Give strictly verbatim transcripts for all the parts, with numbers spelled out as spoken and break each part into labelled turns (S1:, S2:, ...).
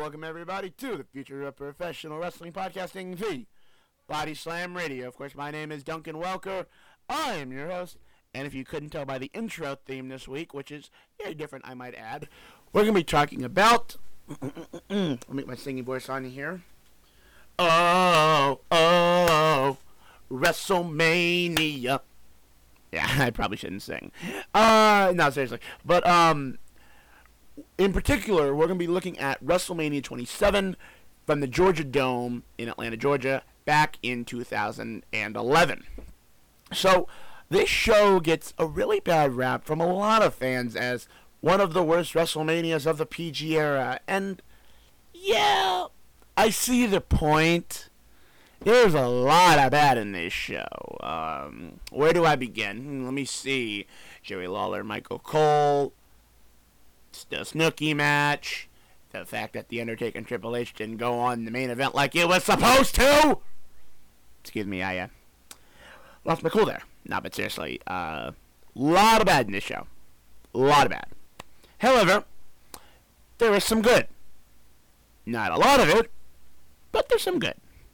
S1: welcome everybody to the Future of Professional Wrestling Podcasting, the Body Slam Radio. Of course, my name is Duncan Welker. I am your host, and if you couldn't tell by the intro theme this week, which is very different, I might add, we're going to be talking about, I'll make my singing voice on here. Oh, oh, WrestleMania. Yeah, I probably shouldn't sing. Uh, no, seriously. But, um... in particular, we're going to be looking at WrestleMania twenty-seven from the Georgia Dome in Atlanta, Georgia, back in two thousand eleven. So, this show gets a really bad rap from a lot of fans as one of the worst WrestleManias of the P G era. And, yeah, I see the point. There's a lot of bad in this show. Um, where do I begin? Let me see. Jerry Lawler, Michael Cole, the Snooki match, the fact that The Undertaker and Triple H didn't go on the main event like it was supposed to. Excuse me, I uh, lost my cool there. No, but seriously, a uh, lot of bad in this show. A lot of bad. However, there is some good. Not a lot of it, but there's some good.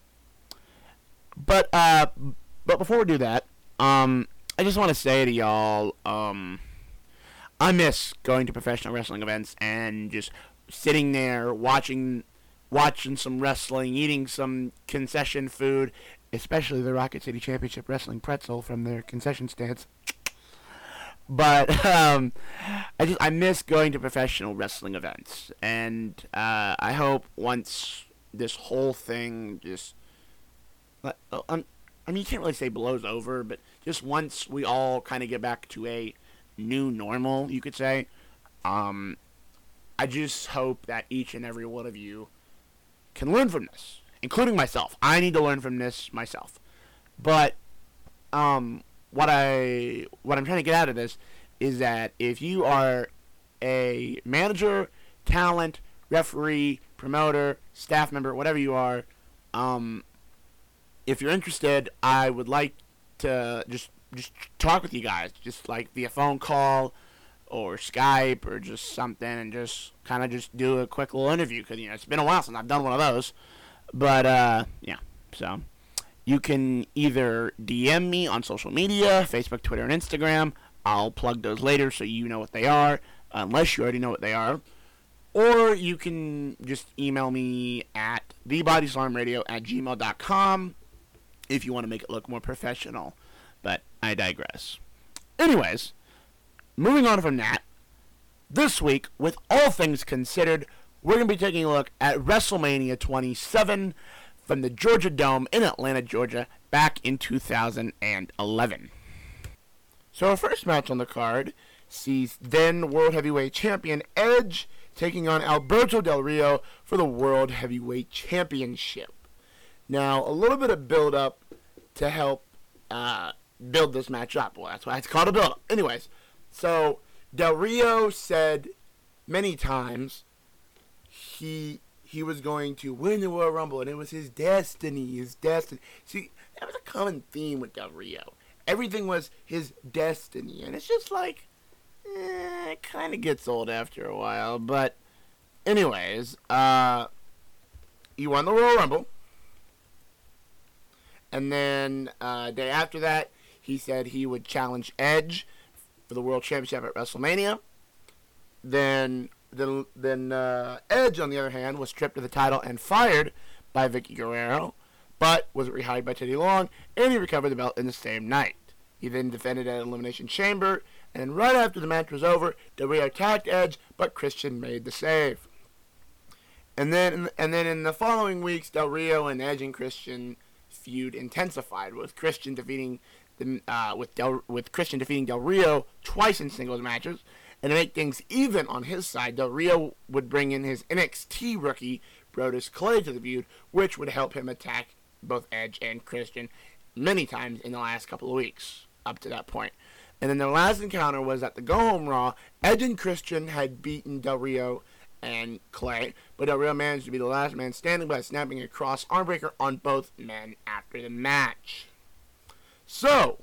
S1: But uh, but before we do that, um, I just want to say to y'all, um. I miss going to professional wrestling events and just sitting there watching watching some wrestling, eating some concession food, especially the Rocket City Championship Wrestling pretzel from their concession stands. But um, I just I miss going to professional wrestling events, and uh, I hope once this whole thing just um, I mean you can't really say blows over, but just once we all kind of get back to a new normal, you could say. Um, I just hope that each and every one of you can learn from this, including myself. I need to learn from this myself. But um, what I what I'm trying to get out of this is that if you are a manager, talent, referee, promoter, staff member, whatever you are, um, if you're interested, I would like to just just talk with you guys, just like via phone call or Skype or just something, and just kind of just do a quick little interview, because, you know, it's been a while since I've done one of those. But, uh, yeah, so you can either D M me on social media, Facebook, Twitter, and Instagram. I'll plug those later so you know what they are, unless you already know what they are. Or you can just email me at the body slam radio at gmail dot com if you want to make it look more professional. But I digress. Anyways, moving on from that, this week, with all things considered, we're going to be taking a look at WrestleMania twenty-seven from the Georgia Dome in Atlanta, Georgia, back in two thousand eleven. So our first match on the card sees then World Heavyweight Champion Edge taking on Alberto Del Rio for the World Heavyweight Championship. Now, a little bit of build-up to help uh, build this match up. Well, that's why it's called a build-up. Anyways, so Del Rio said many times he he was going to win the Royal Rumble, and it was his destiny, his destiny. See, that was a common theme with Del Rio. Everything was his destiny, and it's just like, eh, it kind of gets old after a while. But anyways, uh, he won the Royal Rumble. And then uh, day after that, he said he would challenge Edge for the World Championship at WrestleMania. Then, then, then uh, Edge, on the other hand, was stripped of the title and fired by Vicky Guerrero, but was rehired by Teddy Long, and he recovered the belt in the same night. He then defended at Elimination Chamber, and right after the match was over, Del Rio attacked Edge, but Christian made the save. And then, and then in the following weeks, Del Rio and Edge and Christian feud intensified, with Christian defeating the uh, with Del, with Christian defeating Del Rio twice in singles matches, and to make things even on his side, Del Rio would bring in his N X T rookie Brodus Clay to the feud, which would help him attack both Edge and Christian many times in the last couple of weeks up to that point. And then their last encounter was at the Go Home Raw. Edge and Christian had beaten Del Rio and Clay, but Del Rio managed to be the last man standing by snapping a cross armbreaker on both men after the match. So,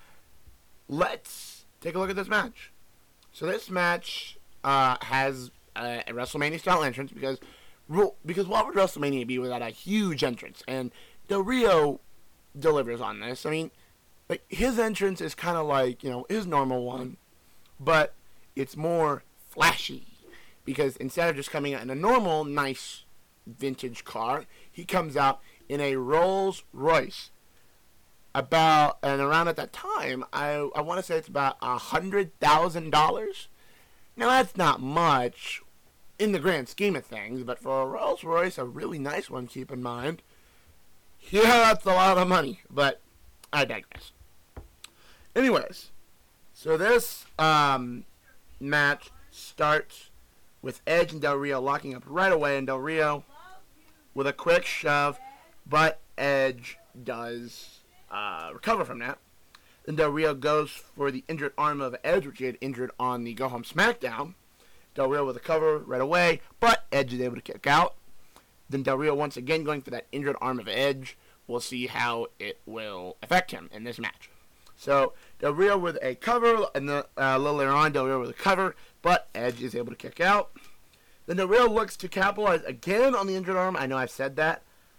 S1: let's take a look at this match. So this match uh, has a, a WrestleMania style entrance because because what would WrestleMania be without a huge entrance? And Del Rio delivers on this. I mean, like his entrance is kind of like, you know, his normal one, but it's more flashy because instead of just coming out in a normal, nice vintage car, he comes out in a Rolls Royce. About and around at that time, I I want to say it's about a hundred thousand dollars. Now that's not much in the grand scheme of things, but for a Rolls Royce, a really nice one, keep in mind. Yeah, that's a lot of money, but I digress. Anyways, so this um, match starts with Edge and Del Rio locking up right away, and Del Rio with a quick shove, but Edge does uh, recover from that. Then Del Rio goes for the injured arm of Edge, which he had injured on the Go Home SmackDown. Del Rio with a cover right away, but Edge is able to kick out. Then Del Rio once again going for that injured arm of Edge. We'll see how it will affect him in this match. So Del Rio with a cover, and the, uh, a little later on, Del Rio with a cover, but Edge is able to kick out. Then Del Rio looks to capitalize again on the injured arm. I know I've said that.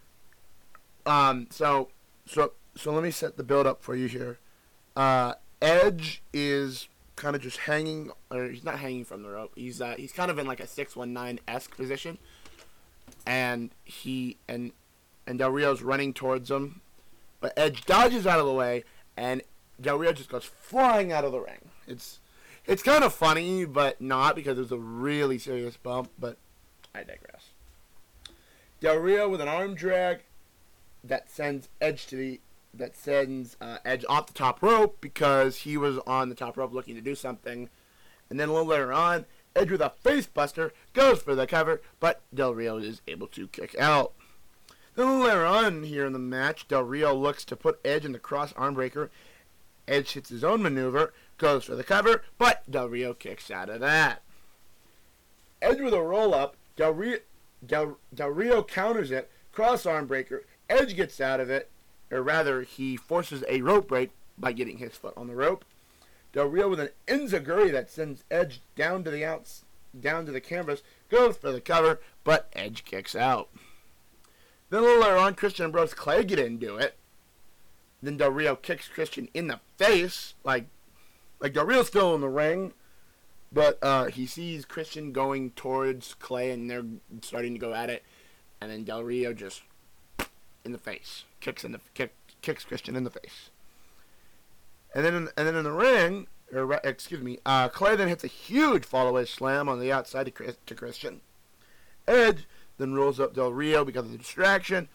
S1: Um, so, so, so let me set the build up for you here. Uh, Edge is kind of just hanging, or he's not hanging from the rope. He's uh, he's kind of in like a six one nine-esque position, and he and and Del Rio's running towards him, but Edge dodges out of the way, and Del Rio just goes flying out of the ring. It's it's kind of funny, but not because it was a really serious bump. But I digress. Del Rio with an arm drag that sends Edge to the that sends uh, Edge off the top rope because he was on the top rope looking to do something. And then a little later on, Edge with a face buster goes for the cover, but Del Rio is able to kick out. Then a little later on here in the match, Del Rio looks to put Edge in the cross arm breaker. Edge hits his own maneuver, goes for the cover, but Del Rio kicks out of that. Edge with a roll up, Del Rio, Del, Del Rio counters it, cross arm breaker. Edge gets out of it, or rather, he forces a rope break by getting his foot on the rope. Del Rio with an enziguri that sends Edge down to the outs, down to the canvas, goes for the cover, but Edge kicks out. Then a little later on, Christian and Bros Clay get into it. Then Del Rio kicks Christian in the face, like, like Del Rio's still in the ring, but uh, he sees Christian going towards Clay, and they're starting to go at it, and then Del Rio just in the face, kicks in the kick, kicks Christian in the face, and then in, and then in the ring, or excuse me, uh, Clay then hits a huge follow-away slam on the outside to, Chris, to Christian. Edge then rolls up Del Rio because of the distraction,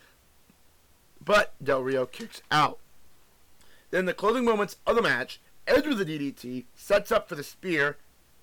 S1: but Del Rio kicks out. Then the closing moments of the match, Edge with the D D T sets up for the spear.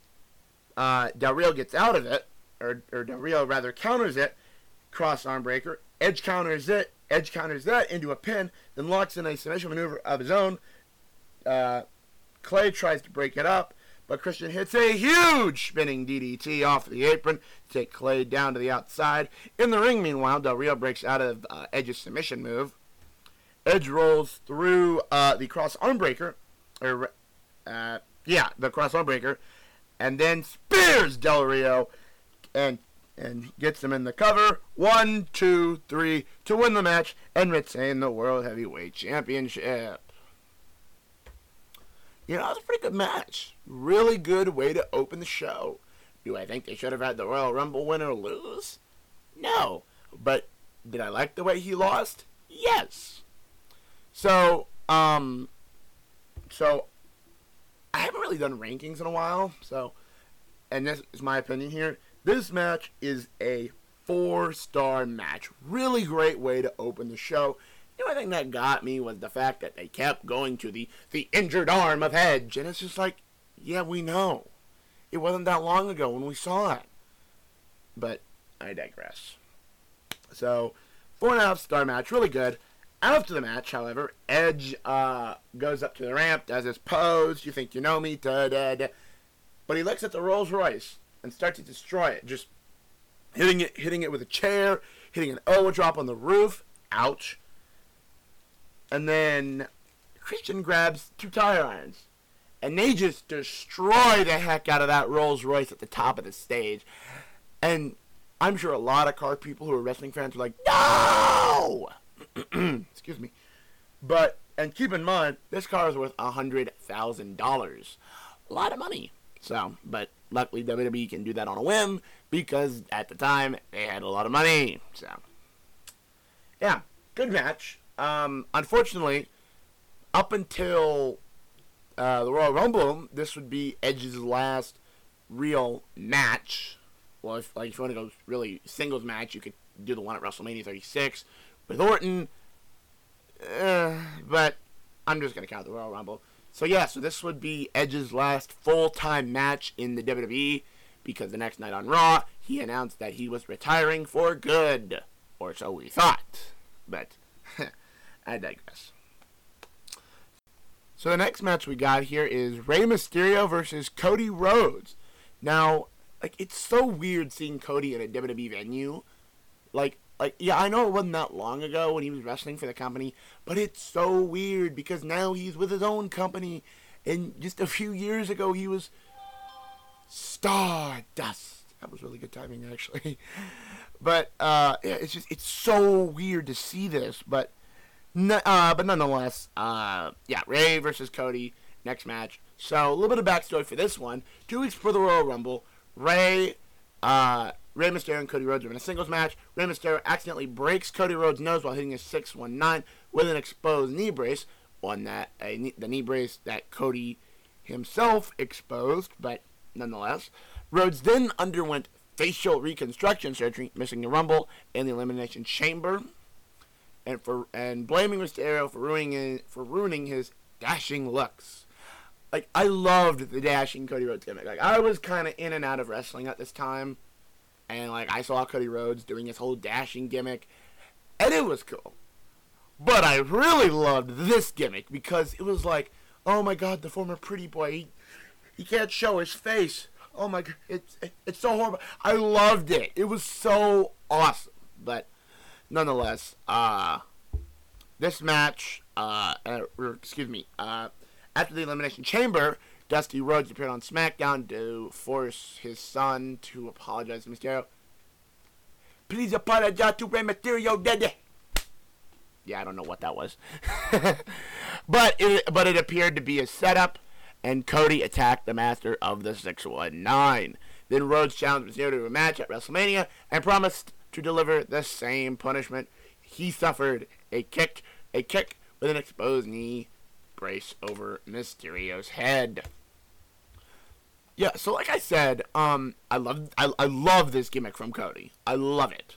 S1: Uh, Del Rio gets out of it, or, or Del Rio rather counters it, cross arm breaker. Edge counters it. Edge counters that into a pin, then locks in a submission maneuver of his own. Uh, Clay tries to break it up, but Christian hits a huge spinning D D T off the apron to take Clay down to the outside. In the ring, meanwhile, Del Rio breaks out of uh, Edge's submission move. Edge rolls through uh, the cross arm breaker, or uh, yeah, the cross arm breaker, and then spears Del Rio and and gets him in the cover. One, two, three, to win the match and retain the World Heavyweight Championship. You know, that was a pretty good match. Really good way to open the show. Do I think they should have had the Royal Rumble winner lose? No. But did I like the way he lost? Yes. So, um, so I haven't really done rankings in a while. So, and this is my opinion here. This match is a four-star match. Really great way to open the show. The only thing that got me was the fact that they kept going to the, the injured arm of Edge. And it's just like, yeah, we know. It wasn't that long ago when we saw it. But I digress. So, four and a half star match. Really good. After the match, however, Edge uh, goes up to the ramp, does his pose. You think you know me. Da-da-da. But he looks at the Rolls Royce and starts to destroy it, just hitting it, hitting it with a chair, hitting an elbow drop on the roof. Ouch. And then Christian grabs two tire irons, and they just destroy the heck out of that Rolls Royce at the top of the stage. And I'm sure a lot of car people who are wrestling fans are like, no! Excuse me. But, and keep in mind, this car is worth one hundred thousand dollars. A lot of money. So, but luckily W W E can do that on a whim because at the time they had a lot of money. So, yeah, good match. Um, unfortunately, up until uh, the Royal Rumble, this would be Edge's last real match. Well, if like if you want to go really singles match, you could do the one at WrestleMania thirty-six with Orton. Uh, but I'm just gonna count the Royal Rumble. So yeah, so this would be Edge's last full-time match in the W W E because the next night on Raw, he announced that he was retiring for good, or so we thought. But I digress. So the next match we got here is Rey Mysterio versus Cody Rhodes. Now, like, it's so weird seeing Cody in a W W E venue. Like, like yeah, I know it wasn't that long ago when he was wrestling for the company, but it's so weird because now he's with his own company, and just a few years ago he was Stardust. That was really good timing, actually. But uh, yeah, it's just it's so weird to see this, but no, uh, but nonetheless, uh, yeah, Rey versus Cody next match. So a little bit of backstory for this one: two weeks before the Royal Rumble, Rey, uh, Rey Mysterio and Cody Rhodes are in a singles match. Rey Mysterio accidentally breaks Cody Rhodes' nose while hitting a six one nine with an exposed knee brace. On that, a knee, the knee brace that Cody himself exposed, but nonetheless, Rhodes then underwent facial reconstruction surgery, missing the Rumble and the Elimination Chamber, and for and blaming Mysterio for ruining for ruining his dashing looks. Like, I loved the dashing Cody Rhodes gimmick. Like, I was kind of in and out of wrestling at this time, and like I saw Cody Rhodes doing his whole dashing gimmick, and it was cool. But I really loved this gimmick because it was like, oh my God, the former pretty boy, he, he can't show his face. Oh my God, it's it, it's so horrible. I loved it. It was so awesome. But nonetheless, uh, this match, uh, uh or, excuse me, uh, after the Elimination Chamber, Dusty Rhodes appeared on SmackDown to force his son to apologize to Mysterio. Please apologize to Rey Mysterio, Daddy. Yeah, I don't know what that was. but it but it appeared to be a setup, and Cody attacked the master of the six one nine. Then Rhodes challenged Mysterio to a match at WrestleMania and promised to deliver the same punishment. He suffered a kick, a kick with an exposed knee brace over Mysterio's head. Yeah, so like I said, um, I love I, I love this gimmick from Cody. I love it.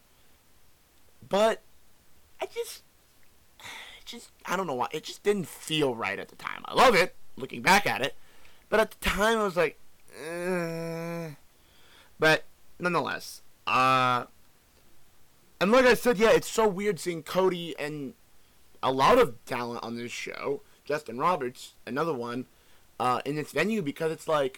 S1: But I just, it just, I don't know why, it just didn't feel right at the time. I love it, looking back at it, but at the time I was like, eh. But nonetheless, uh, and like I said, yeah, it's so weird seeing Cody and a lot of talent on this show, Justin Roberts, another one, uh, in this venue, because it's like,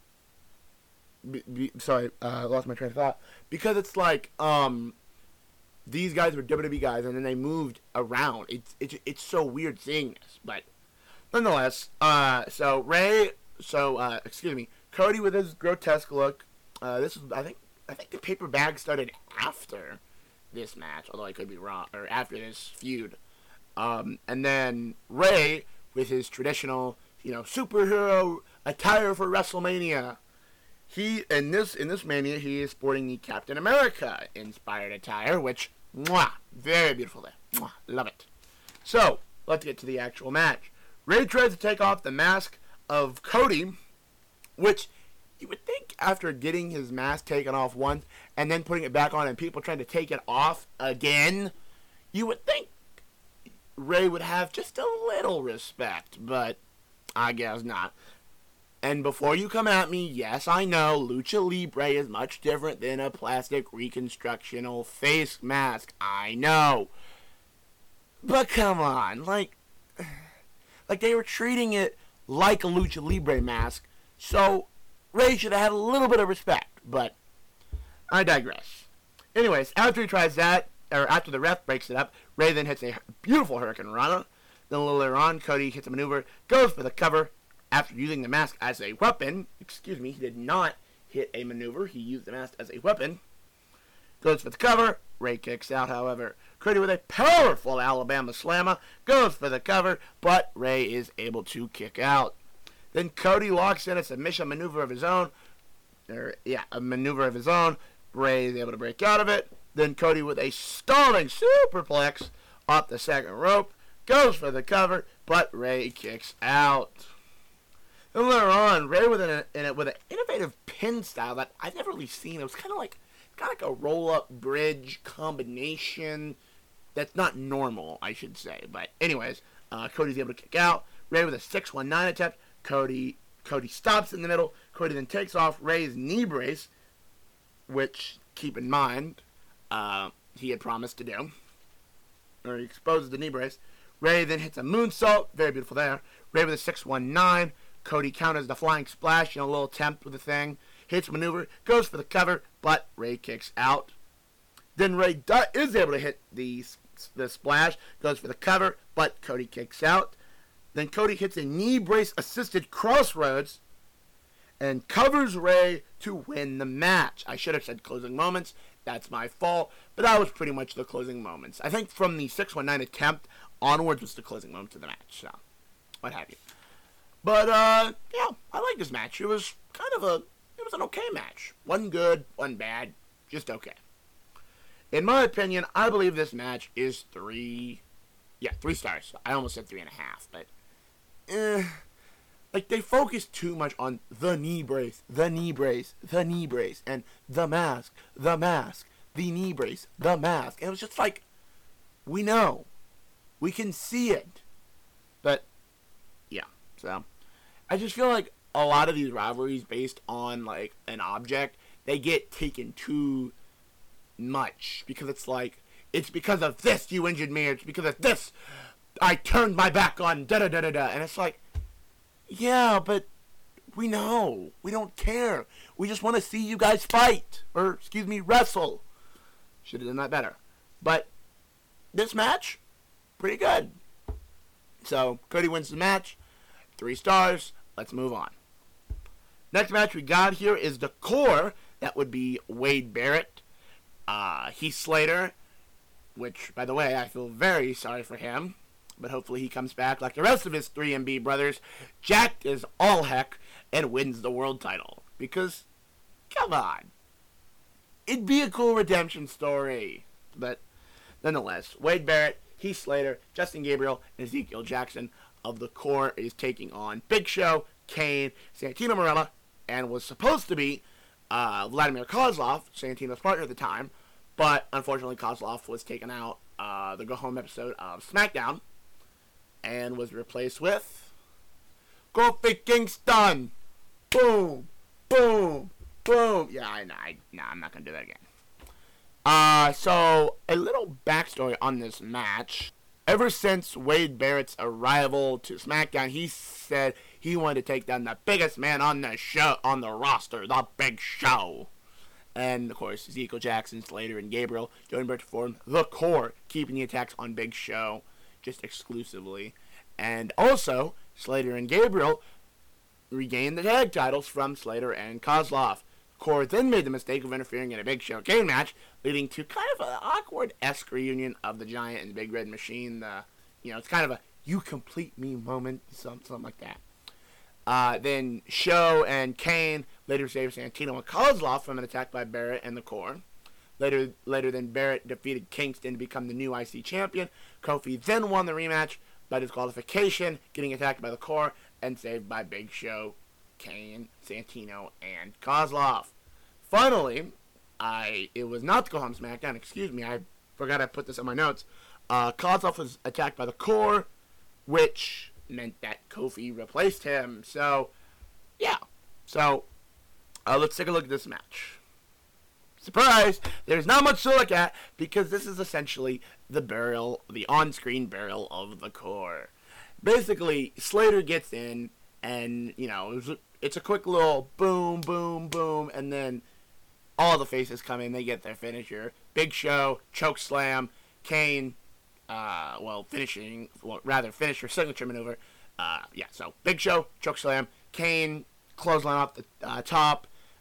S1: be, be, sorry, I uh, lost my train of thought, because it's like, um, these guys were W W E guys, and then they moved around. It's it's it's so weird seeing this, but nonetheless, uh, so Rey, so uh, excuse me, Cody with his grotesque look. Uh, this is I think I think the paper bag started after this match, although I could be wrong, or after this feud. Um, and then Rey with his traditional, you know, superhero attire for WrestleMania. He in this in this Mania he is sporting the Captain America inspired attire, which mwah, very beautiful there. Mwah, love it. So let's get to the actual match. Rey tries to take off the mask of Cody, which you would think after getting his mask taken off once and then putting it back on and people trying to take it off again, you would think Rey would have just a little respect, but I guess not. And before you come at me, yes, I know, Lucha Libre is much different than a plastic reconstructional face mask. I know. But come on, like, like they were treating it like a Lucha Libre mask, so Rey should have had a little bit of respect, but I digress. Anyways, after he tries that, or after the ref breaks it up, Rey then hits a beautiful Hurricane Rana. Then a little later on, Cody hits a maneuver, goes for the cover. After using the mask as a weapon, excuse me, he did not hit a maneuver. He used the mask as a weapon. Goes for the cover. Rey kicks out, however. Cody with a powerful Alabama slammer. Goes for the cover, but Rey is able to kick out. Then Cody locks in a submission maneuver of his own. Or, yeah, a maneuver of his own. Rey is able to break out of it. Then Cody with a stalling superplex off the second rope. Goes for the cover, but Rey kicks out. Then later on, Rey with an, with an innovative pin style that I've never really seen. It was kind of like, kind of like a roll-up bridge combination that's not normal, I should say. But anyways, uh, Cody's able to kick out. Rey with a six one nine attempt. Cody Cody stops in the middle. Cody then takes off Rey's knee brace, which, keep in mind, uh, he had promised to do. Or he exposes the knee brace. Rey then hits a moonsault. Very beautiful there. Rey with a six one nine. Cody counters the flying splash in a little attempt with the thing. Hits maneuver. Goes for the cover, but Rey kicks out. Then Rey do- is able to hit the, the splash. Goes for the cover, but Cody kicks out. Then Cody hits a knee brace assisted crossroads and covers Rey to win the match. I should have said closing moments. That's my fault. But that was pretty much the closing moments. I think from the six one nine attempt onwards was the closing moments of the match. So, what have you. But, uh, yeah, I like this match. It was kind of a, it was an okay match. One good, one bad, just okay. In my opinion, I believe this match is three, yeah, three stars. I almost said three and a half, but, eh, like, they focus too much on the knee brace, the knee brace, the knee brace, and the mask, the mask, the knee brace, the mask. And it was just like, we know. We can see it. But, yeah, so, I just feel like a lot of these rivalries based on, like, an object, they get taken too much. Because it's like, it's because of this you injured me, it's because of this I turned my back on da-da-da-da-da. And it's like, yeah, but we know. We don't care. We just want to see you guys fight. Or, excuse me, wrestle. Should have done that better. But, this match, pretty good. So, Cody wins the match. Three stars. Let's move on. Next match we got here is the core. That would be Wade Barrett, uh, Heath Slater, which, by the way, I feel very sorry for him. But hopefully he comes back like the rest of his three M B brothers, jacked as all heck, and wins the world title. Because, come on. It'd be a cool redemption story. But, nonetheless, Wade Barrett, Heath Slater, Justin Gabriel, and Ezekiel Jackson of the core is taking on Big Show, Kane, Santino Marella, and was supposed to be uh, Vladimir Kozlov, Santino's partner at the time, but unfortunately Kozlov was taken out uh, the go-home episode of SmackDown and was replaced with Kofi Kingston. Boom, boom, boom. Yeah, I know. I, nah, I'm not going to do that again. Uh, so, a little backstory on this match. Ever since Wade Barrett's arrival to SmackDown, he said he wanted to take down the biggest man on the show, on the roster, the Big Show. And, of course, Ezekiel Jackson, Slater, and Gabriel joined to form the core, keeping the attacks on Big Show just exclusively. And also, Slater and Gabriel regained the tag titles from Slater and Kozlov. Core then made the mistake of interfering in a Big Show Kane match, leading to kind of an awkward-esque reunion of the Giant and Big Red Machine. The, you know, it's kind of a you complete me moment, something, something like that. Uh, then Show and Kane later saved Santino and Kozlov from an attack by Barrett and the Core. Later, later then Barrett defeated Kingston to become the new I C champion. Kofi then won the rematch by disqualification, getting attacked by the Core and saved by Big Show, Kane, Santino, and Kozlov. Finally, I it was not the Go Home SmackDown. Excuse me, I forgot I put this in my notes. Uh, Kozlov was attacked by the Core, which meant that Kofi replaced him. So, yeah. So, uh, let's take a look at this match. Surprise! There's not much to look at because this is essentially the burial, the on-screen burial of the Core. Basically, Slater gets in, and you know it's a, it's a quick little boom, boom, boom, and then all the faces come in. They get their finisher. Big Show, choke slam, Kane, uh, well, finishing, well, rather finisher signature maneuver. Uh, yeah, so Big Show, choke slam, Kane, clothesline off the uh, top.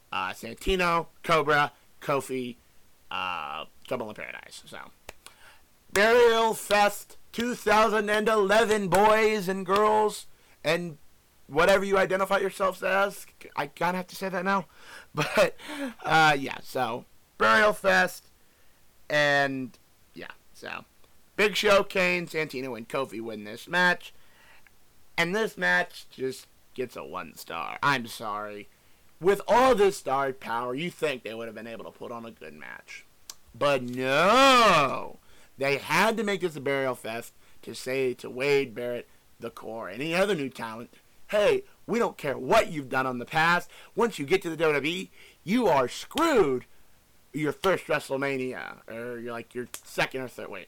S1: uh, Santino, Cobra, Kofi, uh, Trouble in Paradise. So, Burial Fest two thousand eleven, boys and girls, and whatever you identify yourselves as. I kind of have to say that now. But, uh, yeah, so, Burial Fest, and, yeah, so, Big Show, Kane, Santino, and Kofi win this match. And this match just gets a one star. I'm sorry. With all this star power, you think they would have been able to put on a good match. But no! They had to make this a Burial Fest to say to Wade Barrett, the Core, any other new talent, hey, we don't care what you've done on the past. Once you get to the W W E, you are screwed your first WrestleMania. Or you're like your second or third. Wait.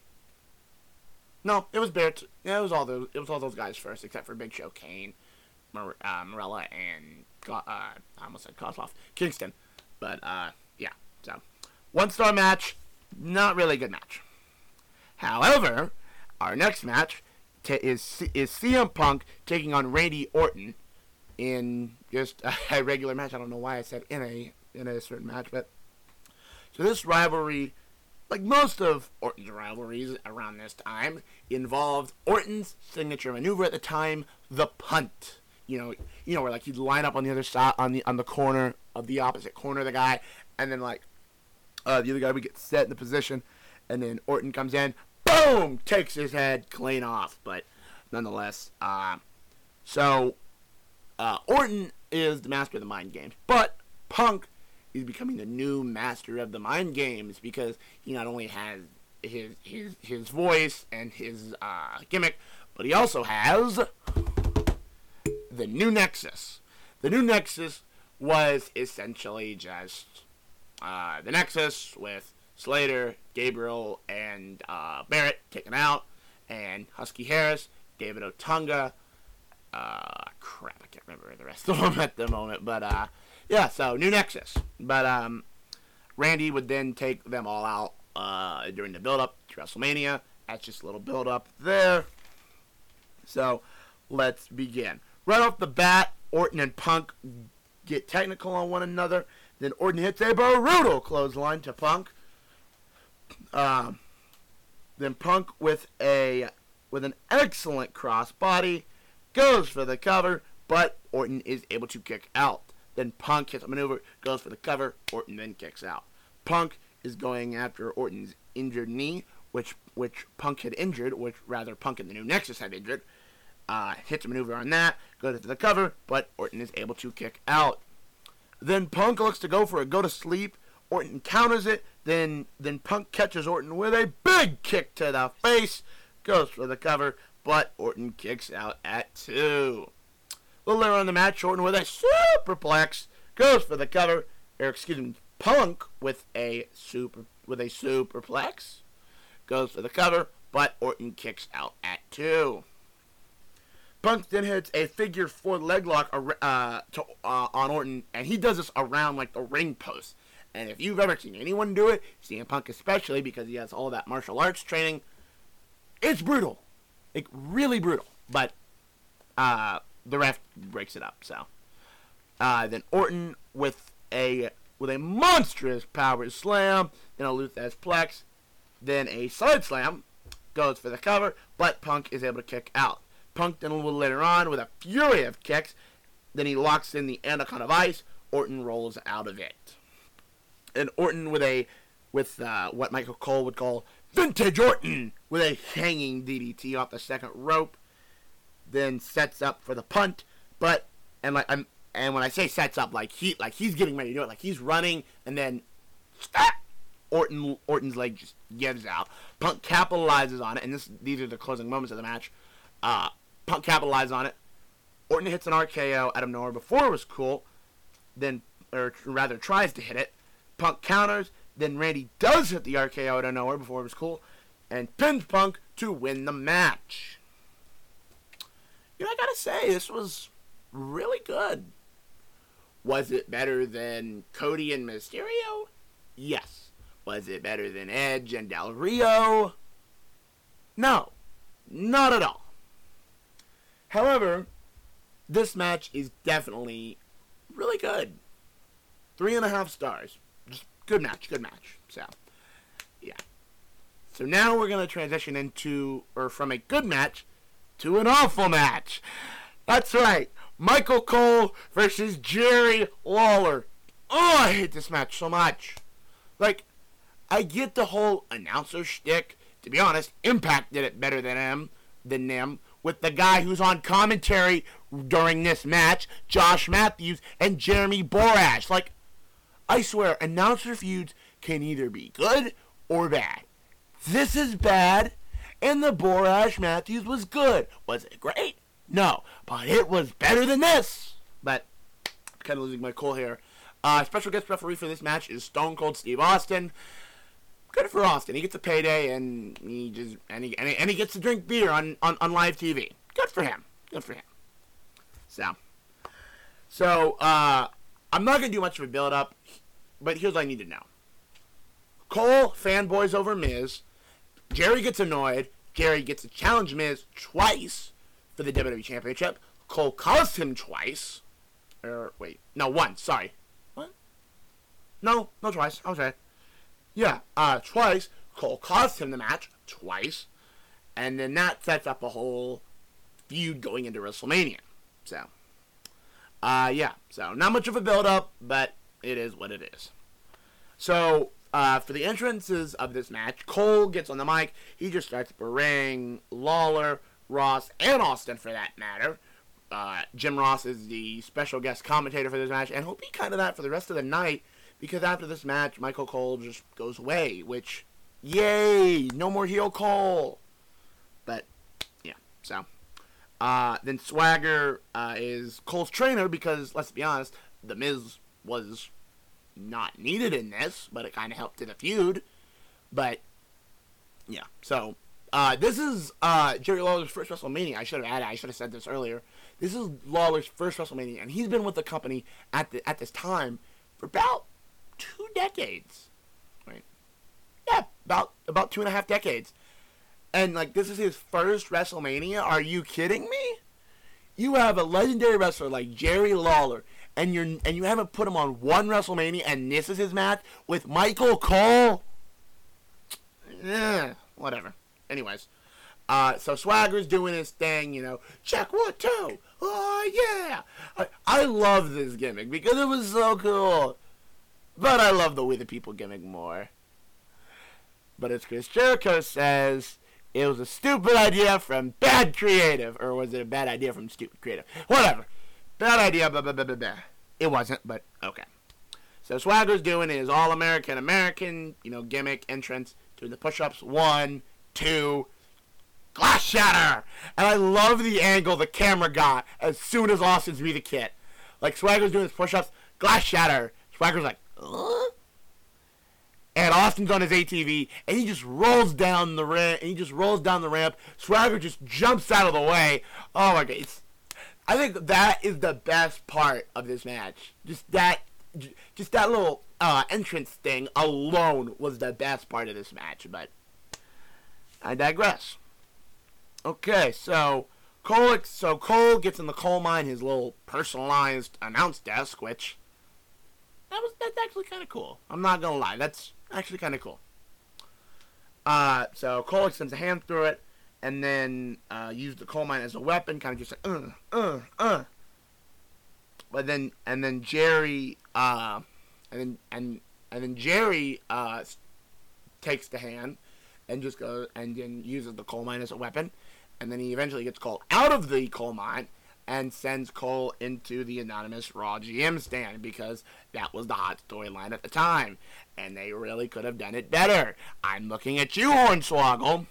S1: No, it was Barrett. Yeah, it was all those. It was all those guys first, except for Big Show, Kane, Mar- uh, Morella, and uh, I almost said Kozlov, Kingston. But uh, yeah, so one star match, not really a good match. However, our next match t- is is C M Punk taking on Randy Orton in just a regular match. I don't know why I said in a in a certain match, but so this rivalry, like most of Orton's rivalries around this time, involved Orton's signature maneuver at the time, the punt. You know, you know where like he'd line up on the other side, on the on the corner of the opposite corner of the guy, and then like uh, the other guy would get set in the position, and then Orton comes in, boom, takes his head clean off. But nonetheless, uh, so uh, Orton is the master of the mind games, but Punk is becoming the new master of the mind games because he not only has his his his voice and his uh, gimmick, but he also has the new Nexus. The new Nexus was essentially just uh, the Nexus with Slater, Gabriel, and uh, Barrett taken out, and Husky Harris, David Otunga. Uh, crap, I can't remember the rest of them at the moment, but uh, yeah, so new Nexus. But um, Randy would then take them all out uh, during the build-up to WrestleMania. That's just a little build-up there. So let's begin. Right off the bat, Orton and Punk get technical on one another. Then Orton hits a brutal clothesline to Punk. Um, then Punk with a with an excellent crossbody goes for the cover, but Orton is able to kick out. Then Punk hits a maneuver, goes for the cover, Orton then kicks out. Punk is going after Orton's injured knee, which which Punk had injured, which rather Punk and the new Nexus had injured. Uh, hits a maneuver on that, goes to the cover, but Orton is able to kick out. Then Punk looks to go for a go to sleep. Orton counters it. Then then Punk catches Orton with a big kick to the face, goes for the cover, but Orton kicks out at two. A little later on in the match, Orton with a superplex goes for the cover. Or excuse me, Punk with a super with a superplex goes for the cover, but Orton kicks out at two. Punk then hits a figure four leg lock uh, to, uh, on Orton, and he does this around like the ring post. And if you've ever seen anyone do it, C M Punk especially, because he has all that martial arts training, it's brutal. Like, really brutal. But uh, the ref breaks it up, so. Uh, then Orton with a with a monstrous power slam, then a Lou Thesz Plex, then a side slam, goes for the cover, but Punk is able to kick out. Punk then a little later on with a fury of kicks, then he locks in the Anaconda Vice, Orton rolls out of it. And Orton with a, with uh, what Michael Cole would call Vintage Orton, with a hanging D D T off the second rope, then sets up for the punt, but, and like, I'm, and when I say sets up, like he, like he's getting ready to do it, like he's running, and then, ah, Orton, Orton's leg just gives out. Punk capitalizes on it, and this, these are the closing moments of the match. Uh, Punk capitalizes on it. Orton hits an R K O out of nowhere before it was cool, then, or rather tries to hit it. Punk counters, then Randy does hit the R K O out of nowhere before it was cool, and pins Punk to win the match. You know, I gotta say, this was really good. Was it better than Cody and Mysterio? Yes. Was it better than Edge and Del Rio? No. Not at all. However, this match is definitely really good. Three and a half stars. Just good match, good match. So, yeah. So now we're going to transition into, or from a good match to an awful match. That's right. Michael Cole versus Jerry Lawler. Oh, I hate this match so much. Like, I get the whole announcer shtick. To be honest, Impact did it better than him, than them, with the guy who's on commentary during this match, Josh Matthews and Jeremy Borash. Like, I swear, announcer feuds can either be good or bad. This is bad, and the Borash Matthews was good. Was it great? No, but it was better than this. But I'm kind of losing my cool here. Uh, special guest referee for this match is Stone Cold Steve Austin. Good for Austin. He gets a payday, and he just and he and he, and he gets to drink beer on, on, on live T V. Good for him. Good for him. So, so uh, I'm not gonna do much of a build up, but here's what I need to know. Cole fanboys over Miz. Jerry gets annoyed. Jerry gets to challenge Miz twice for the W W E Championship. Cole calls him twice. Or wait, no, once. Sorry. What? No, no, twice. I was right. Yeah, uh, twice. Cole cost him the match twice, and then that sets up a whole feud going into WrestleMania. So, uh, yeah. So not much of a build-up, but it is what it is. So, uh, for the entrances of this match, Cole gets on the mic. He just starts berating Lawler, Ross, and Austin for that matter. Uh, Jim Ross is the special guest commentator for this match, and he'll be kind of that for the rest of the night. Because after this match, Michael Cole just goes away, which, yay, no more heel Cole. But, yeah, so. Uh, then Swagger uh, is Cole's trainer because, let's be honest, The Miz was not needed in this, but it kind of helped in the feud. But, yeah, so, uh, this is uh, Jerry Lawler's first WrestleMania. I should have added, I should have said this earlier. This is Lawler's first WrestleMania, and he's been with the company at the at this time for about two decades, right? Yeah, about about two and a half decades. And like this is his first WrestleMania. Are you kidding me? You have a legendary wrestler like Jerry Lawler, and you're and you haven't put him on one WrestleMania, and this is his match with Michael Cole. Yeah, whatever. Anyways, uh, so Swagger's doing his thing, you know. Check one, two. Oh yeah, I, I love this gimmick because it was so cool. But I love the We the People gimmick more. But as Chris Jericho says, it was a stupid idea from bad creative. Or was it a bad idea from stupid creative? Whatever. Bad idea, blah, blah, blah, blah, blah. It wasn't, but okay. So Swagger's doing his All-American American, you know, gimmick entrance, doing the push-ups. One, two, glass shatter! And I love the angle the camera got as soon as Austin's be the kid. Like, Swagger's doing his push-ups, glass shatter. Swagger's like, huh? And Austin's on his A T V, and he just rolls down the ramp. And he just rolls down the ramp. Swagger just jumps out of the way. Oh my god! It's, I think that is the best part of this match. Just that, just that little uh, entrance thing alone was the best part of this match. But I digress. Okay, so Cole, so Cole gets in the coal mine, his little personalized announce desk, which. That was that's actually kind of cool. I'm not gonna lie, that's actually kind of cool. Uh, so Cole extends a hand through it, and then uh, used the coal mine as a weapon, kind of just like uh uh uh. But then and then Jerry uh, and then and and then Jerry uh takes the hand and just goes and then uses the coal mine as a weapon, and then he eventually gets called out of the coal mine. And sends Cole into the anonymous Raw G M stand because that was the hot storyline at the time. And they really could have done it better. I'm looking at you, Hornswoggle.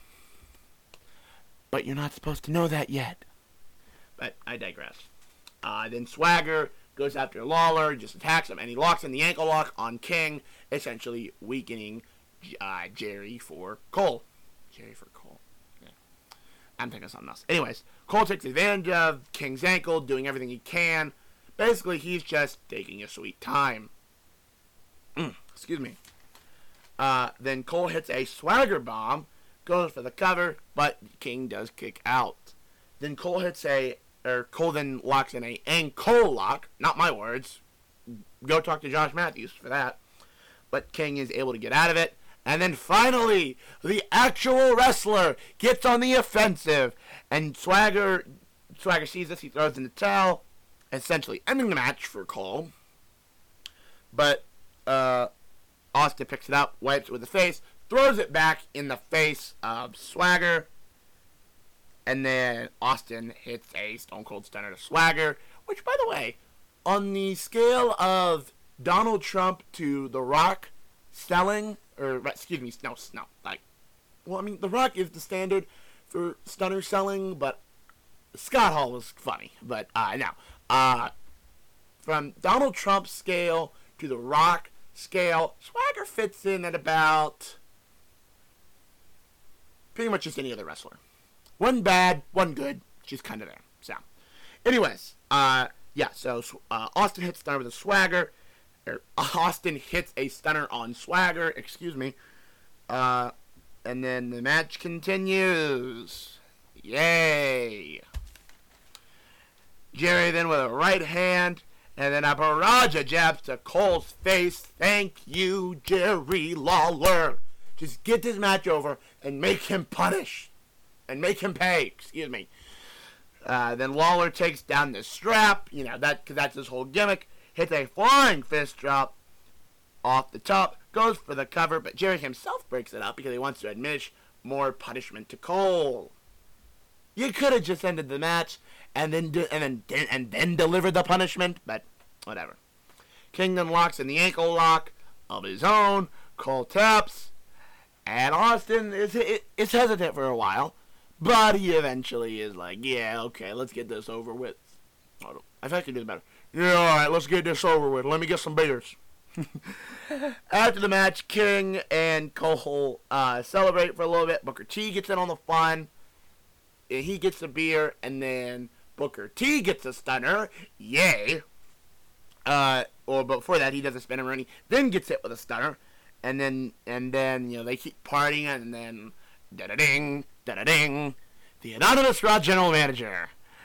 S1: But you're not supposed to know that yet. But I digress. Uh, then Swagger goes after Lawler, just attacks him, and he locks in the ankle lock on King, essentially weakening uh, Jerry for Cole. Jerry for Cole. Yeah. I'm thinking of something else. Anyways, Cole takes advantage of King's ankle, doing everything he can. Basically, he's just taking a sweet time. Mm, excuse me. Uh, then Cole hits a Swagger bomb, goes for the cover, but King does kick out. Then Cole hits a, or Cole then locks in a ankle lock, not my words, go talk to Josh Matthews for that. But King is able to get out of it. And then finally, the actual wrestler gets on the offensive. And Swagger, Swagger sees this. He throws in the towel, essentially ending the match for Cole. But uh, Austin picks it up, wipes it with the face, throws it back in the face of Swagger. And then Austin hits a Stone Cold Stunner to Swagger. Which, by the way, on the scale of Donald Trump to The Rock selling, or excuse me, no, no, like, well, I mean, The Rock is the standard for stunner selling, but Scott Hall was funny. But uh, now, uh, from Donald Trump's scale to The Rock scale, Swagger fits in at about pretty much just any other wrestler. One bad, one good, she's kind of there. So, anyways, uh, yeah, so uh, Austin hits stunner with a Swagger. Or Austin hits a stunner on Swagger, excuse me. Uh, and then the match continues. Yay! Jerry then with a right hand, and then a barrage of jabs to Cole's face. Thank you, Jerry Lawler. Just get this match over and make him punish. And make him pay, excuse me. Uh, then Lawler takes down the strap, you know, that cause that's his whole gimmick. Hits a flying fist drop off the top, goes for the cover, but Jerry himself breaks it up because he wants to administer more punishment to Cole. You could have just ended the match and then de- and then and then delivered the punishment, but whatever. King then locks in the ankle lock of his own. Cole taps, and Austin is is hesitant for a while, but he eventually is like, yeah, okay, let's get this over with. I think I can do it better. Yeah, alright, let's get this over with. Let me get some beers. After the match, King and Cole uh, celebrate for a little bit. Booker T gets in on the fun. He gets a beer, and then Booker T gets a stunner. Yay. Uh, or before that, he does a spinner running, then gets hit with a stunner. And then, and then, you know, they keep partying, and then, da-da-ding, da-da-ding. The anonymous Raw General Manager.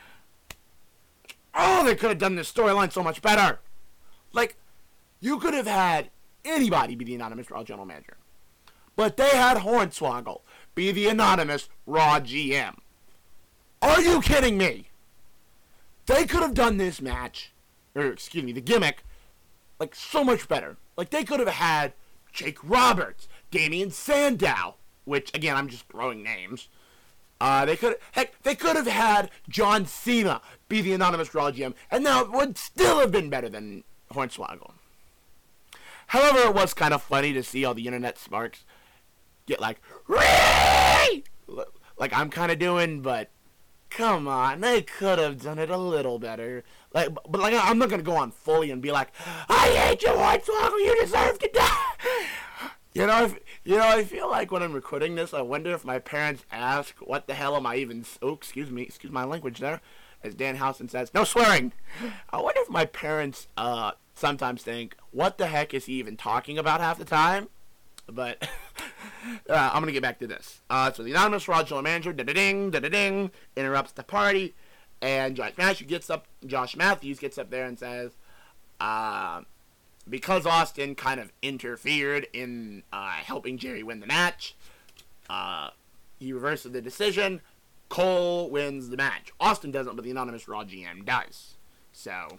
S1: Oh, they could have done this storyline so much better. Like, you could have had anybody be the anonymous Raw General Manager. But they had Hornswoggle be the anonymous Raw G M. Are you kidding me? They could have done this match, or excuse me, the gimmick, like, so much better. Like, they could have had Jake Roberts, Damian Sandow, which, again, I'm just throwing names. Uh, they could, heck, they could have had John Cena be the anonymous Raw G M, and now it would still have been better than Hornswoggle. However, it was kind of funny to see all the internet sparks get like, Ray! Like I'm kind of doing, but come on, they could have done it a little better. Like, but like, I'm not gonna go on fully and be like, I hate you, Hornswoggle, you deserve to die. You know, if, you know, I feel like when I'm recording this, I wonder if my parents ask, what the hell am I even, oh, excuse me, excuse my language there, as Dan Housen says, no swearing. I wonder if my parents, uh, sometimes think, what the heck is he even talking about half the time? But, uh, I'm gonna get back to this. Uh, so the anonymous Raw General Manager, da-da-ding, da-da-ding, interrupts the party, and Josh Matthews gets up, Josh Matthews gets up there and says, uh, because Austin kind of interfered in uh, helping Jerry win the match, uh, he reverses the decision. Cole wins the match. Austin doesn't, but the anonymous Raw G M does. So,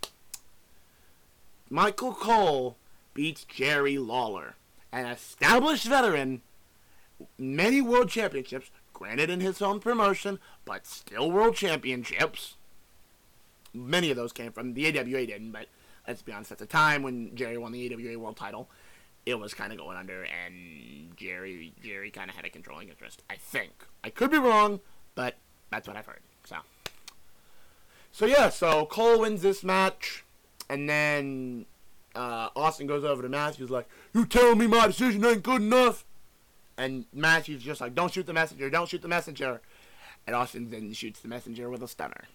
S1: Michael Cole beats Jerry Lawler, an established veteran, many world championships, granted in his own promotion, but still world championships. Many of those came from the A W A didn't, but let's be honest, at the time when Jerry won the A W A World title, it was kind of going under, and Jerry Jerry kind of had a controlling interest, I think. I could be wrong, but that's what I've heard. So, so yeah, so Cole wins this match, and then uh, Austin goes over to Matthews like, you telling me my decision ain't good enough? And Matthews just like, don't shoot the messenger, don't shoot the messenger. And Austin then shoots the messenger with a stunner.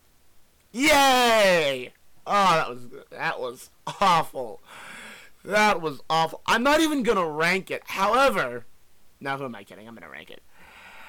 S1: Yay! Oh, that was that was awful. That was awful. I'm not even gonna rank it. However, now who am I kidding? I'm gonna rank it.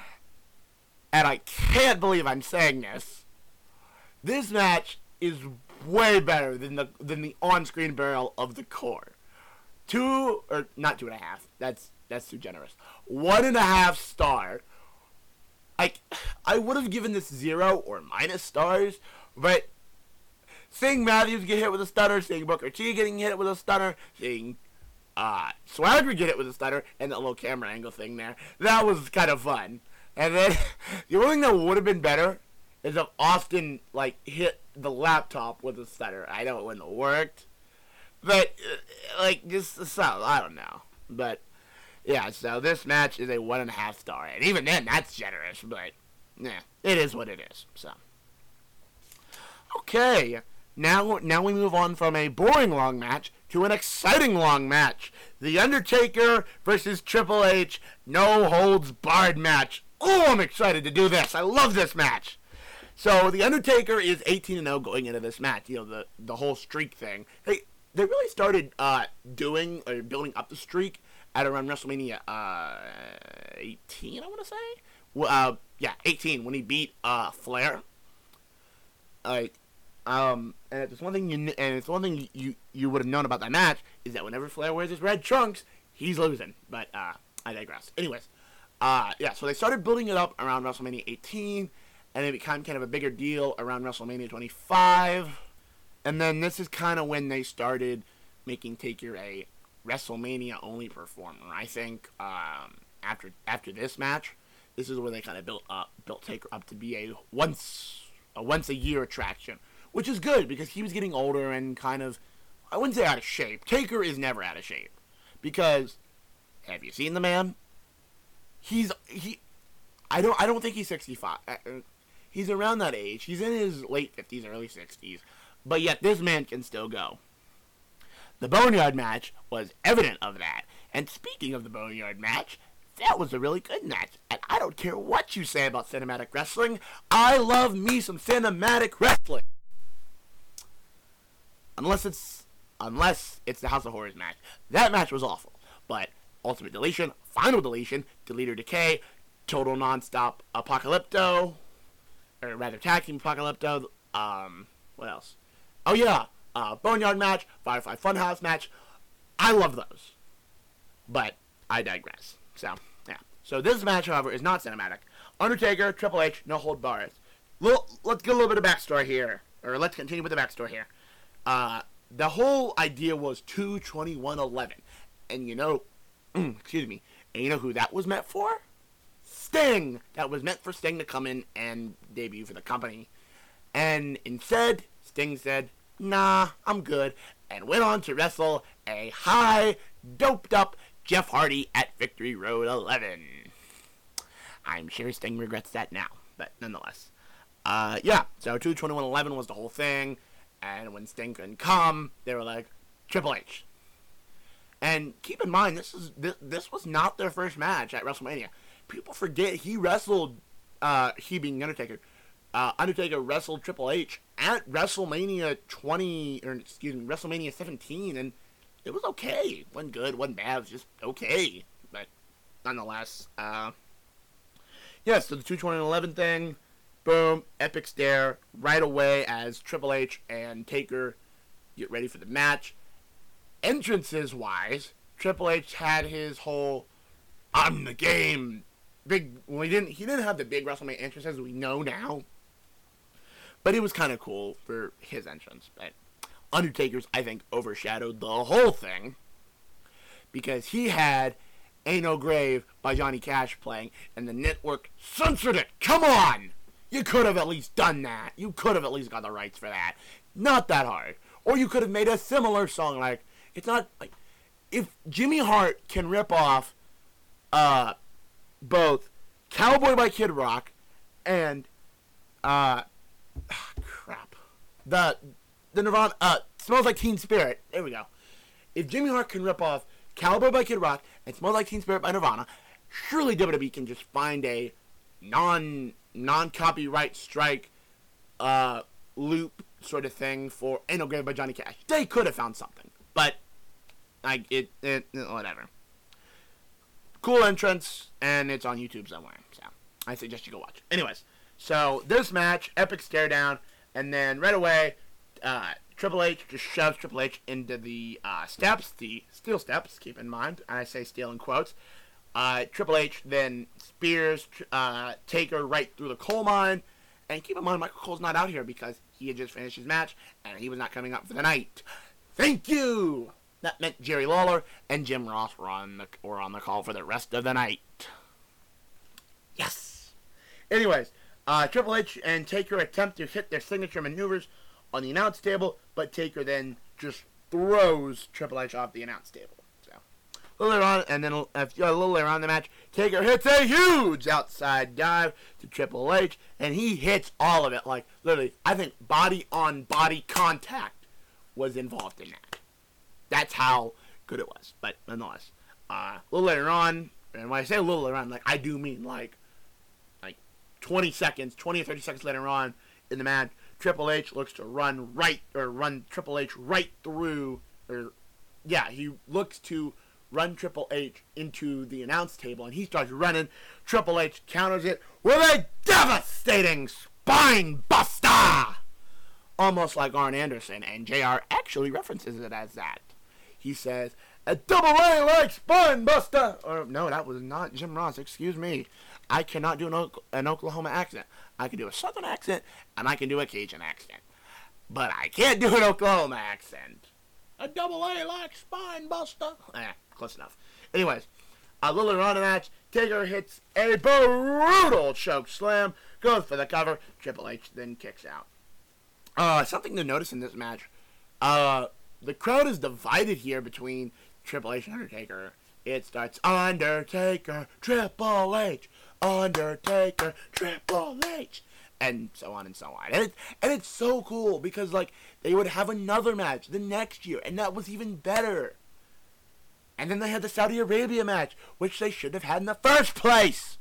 S1: And I can't believe I'm saying this. This match is way better than the than the on-screen burial of the core. Two or not two and a half. That's that's too generous. One and a half star. Like I would have given this zero or minus stars, but seeing Matthews get hit with a stunner, seeing Booker T getting hit with a stunner, seeing uh, Swagger get hit with a stunner, and that little camera angle thing there, that was kind of fun. And then the only thing that would have been better is if Austin like hit the laptop with a stunner. I know it wouldn't have worked, but uh, like just so I don't know. But yeah, so this match is a one and a half star, and even then that's generous. But yeah, it is what it is. So okay, now now we move on from a boring long match to an exciting long match: The Undertaker versus Triple H, no holds barred match. Oh, I'm excited to do this. I love this match. So The Undertaker is eighteen and oh going into this match. You know, the the whole streak thing. They they really started uh, doing or building up the streak at around WrestleMania uh, eighteen, I want to say. Well, uh, yeah, eighteen when he beat uh, Flair. Like, um, and it's one thing you and it's one thing you you would have known about that match is that whenever Flair wears his red trunks, he's losing. But uh, I digress. Anyways. Uh, yeah, so they started building it up around WrestleMania eighteen, and it became kind of a bigger deal around WrestleMania twenty-five, and then this is kind of when they started making Taker a WrestleMania-only performer. I think um, after after this match, this is where they kind of built up built Taker up to be a once a once a year attraction, which is good because he was getting older and kind of, I wouldn't say out of shape. Taker is never out of shape because have you seen the man? He's he, I don't I don't think he's sixty-five. He's around that age. He's in his late fifties, early sixties, but yet this man can still go. The Boneyard match was evident of that. And speaking of the Boneyard match, that was a really good match. And I don't care what you say about cinematic wrestling. I love me some cinematic wrestling. Unless it's unless it's the House of Horrors match. That match was awful, but Ultimate Deletion, Final Deletion, Delete or Decay, Total Nonstop Apocalypto, or rather Tag Team Apocalypto, um, what else? Oh yeah, uh, Boneyard match, Firefly Funhouse match. I love those. But I digress. So, yeah. So this match, however, is not cinematic. Undertaker, Triple H, no hold bars. Little, let's get a little bit of backstory here. Or let's continue with the backstory here. Uh, the whole idea was two twenty-one eleven. And you know, excuse me, and you know who that was meant for? Sting! That was meant for Sting to come in and debut for the company. And instead, Sting said, nah, I'm good, and went on to wrestle a high, doped up Jeff Hardy at Victory Road eleven. I'm sure Sting regrets that now, but nonetheless. Uh, yeah, so two twenty-one eleven was the whole thing, and when Sting couldn't come, they were like, Triple H. And keep in mind, this is this, this was not their first match at WrestleMania. People forget he wrestled, uh, he being Undertaker, uh, Undertaker wrestled Triple H at WrestleMania twenty, or excuse me, WrestleMania seventeen, and it was okay. Wasn't good, wasn't bad, it was just okay. But nonetheless, uh, yeah, so the two twenty eleven thing, boom, epic stare right away as Triple H and Taker get ready for the match. Entrances wise, Triple H had his whole "I'm the game" big. Well, he didn't. He didn't have the big WrestleMania entrances we know now, but it was kind of cool for his entrance. But Undertaker's, I think, overshadowed the whole thing because he had "Ain't No Grave" by Johnny Cash playing, and the network censored it. Come on, you could have at least done that. You could have at least got the rights for that. Not that hard. Or you could have made a similar song like. It's not like if Jimmy Hart can rip off uh, both "Cowboy" by Kid Rock and uh, ah, crap the the Nirvana uh, "Smells Like Teen Spirit." There we go. If Jimmy Hart can rip off "Cowboy" by Kid Rock and "Smells Like Teen Spirit" by Nirvana, surely W W E can just find a non non copyright strike uh, loop sort of thing for "Ain't No Grave" by Johnny Cash. They could have found something. But, like, it, it, whatever. Cool entrance, and it's on YouTube somewhere, so I suggest you go watch it. Anyways, so this match, epic stare down, and then right away, uh, Triple H just shoves Triple H into the uh, steps, the steel steps, keep in mind. I say steel in quotes. Uh, Triple H then spears uh, Taker right through the coal mine. And keep in mind, Michael Cole's not out here because he had just finished his match and he was not coming up for the night. Thank you! That meant Jerry Lawler and Jim Ross were on the, were on the call for the rest of the night. Yes! Anyways, uh, Triple H and Taker attempt to hit their signature maneuvers on the announce table, but Taker then just throws Triple H off the announce table. So, a little later on, and then a, a little later on in the match, Taker hits a huge outside dive to Triple H, and he hits all of it. Like, literally, I think body-on-body contact was involved in that. That's how good it was. But nonetheless, uh, a little later on, and when I say a little later on, like, I do mean like, like twenty seconds, twenty or thirty seconds later on in the match, Triple H looks to run right, or run Triple H right through, or, yeah, he looks to run Triple H into the announce table, and he starts running. Triple H counters it with a devastating spine buster! Almost like Arn Anderson, and J R actually references it as that. He says, a double A like spine buster! Or, no, that was not Jim Ross, excuse me. I cannot do an, an Oklahoma accent. I can do a Southern accent, and I can do a Cajun accent. But I can't do an Oklahoma accent. A double A like spine buster. Eh, close enough. Anyways, a little later on in the match, Taker hits a brutal choke slam, goes for the cover. Triple H then kicks out. Uh, something to notice in this match. Uh, the crowd is divided here between Triple H and Undertaker. It starts Undertaker, Triple H, Undertaker, Triple H, and so on and so on. And, it, and it's so cool because, like, they would have another match the next year, and that was even better. And then they had the Saudi Arabia match, which they should have had in the first place.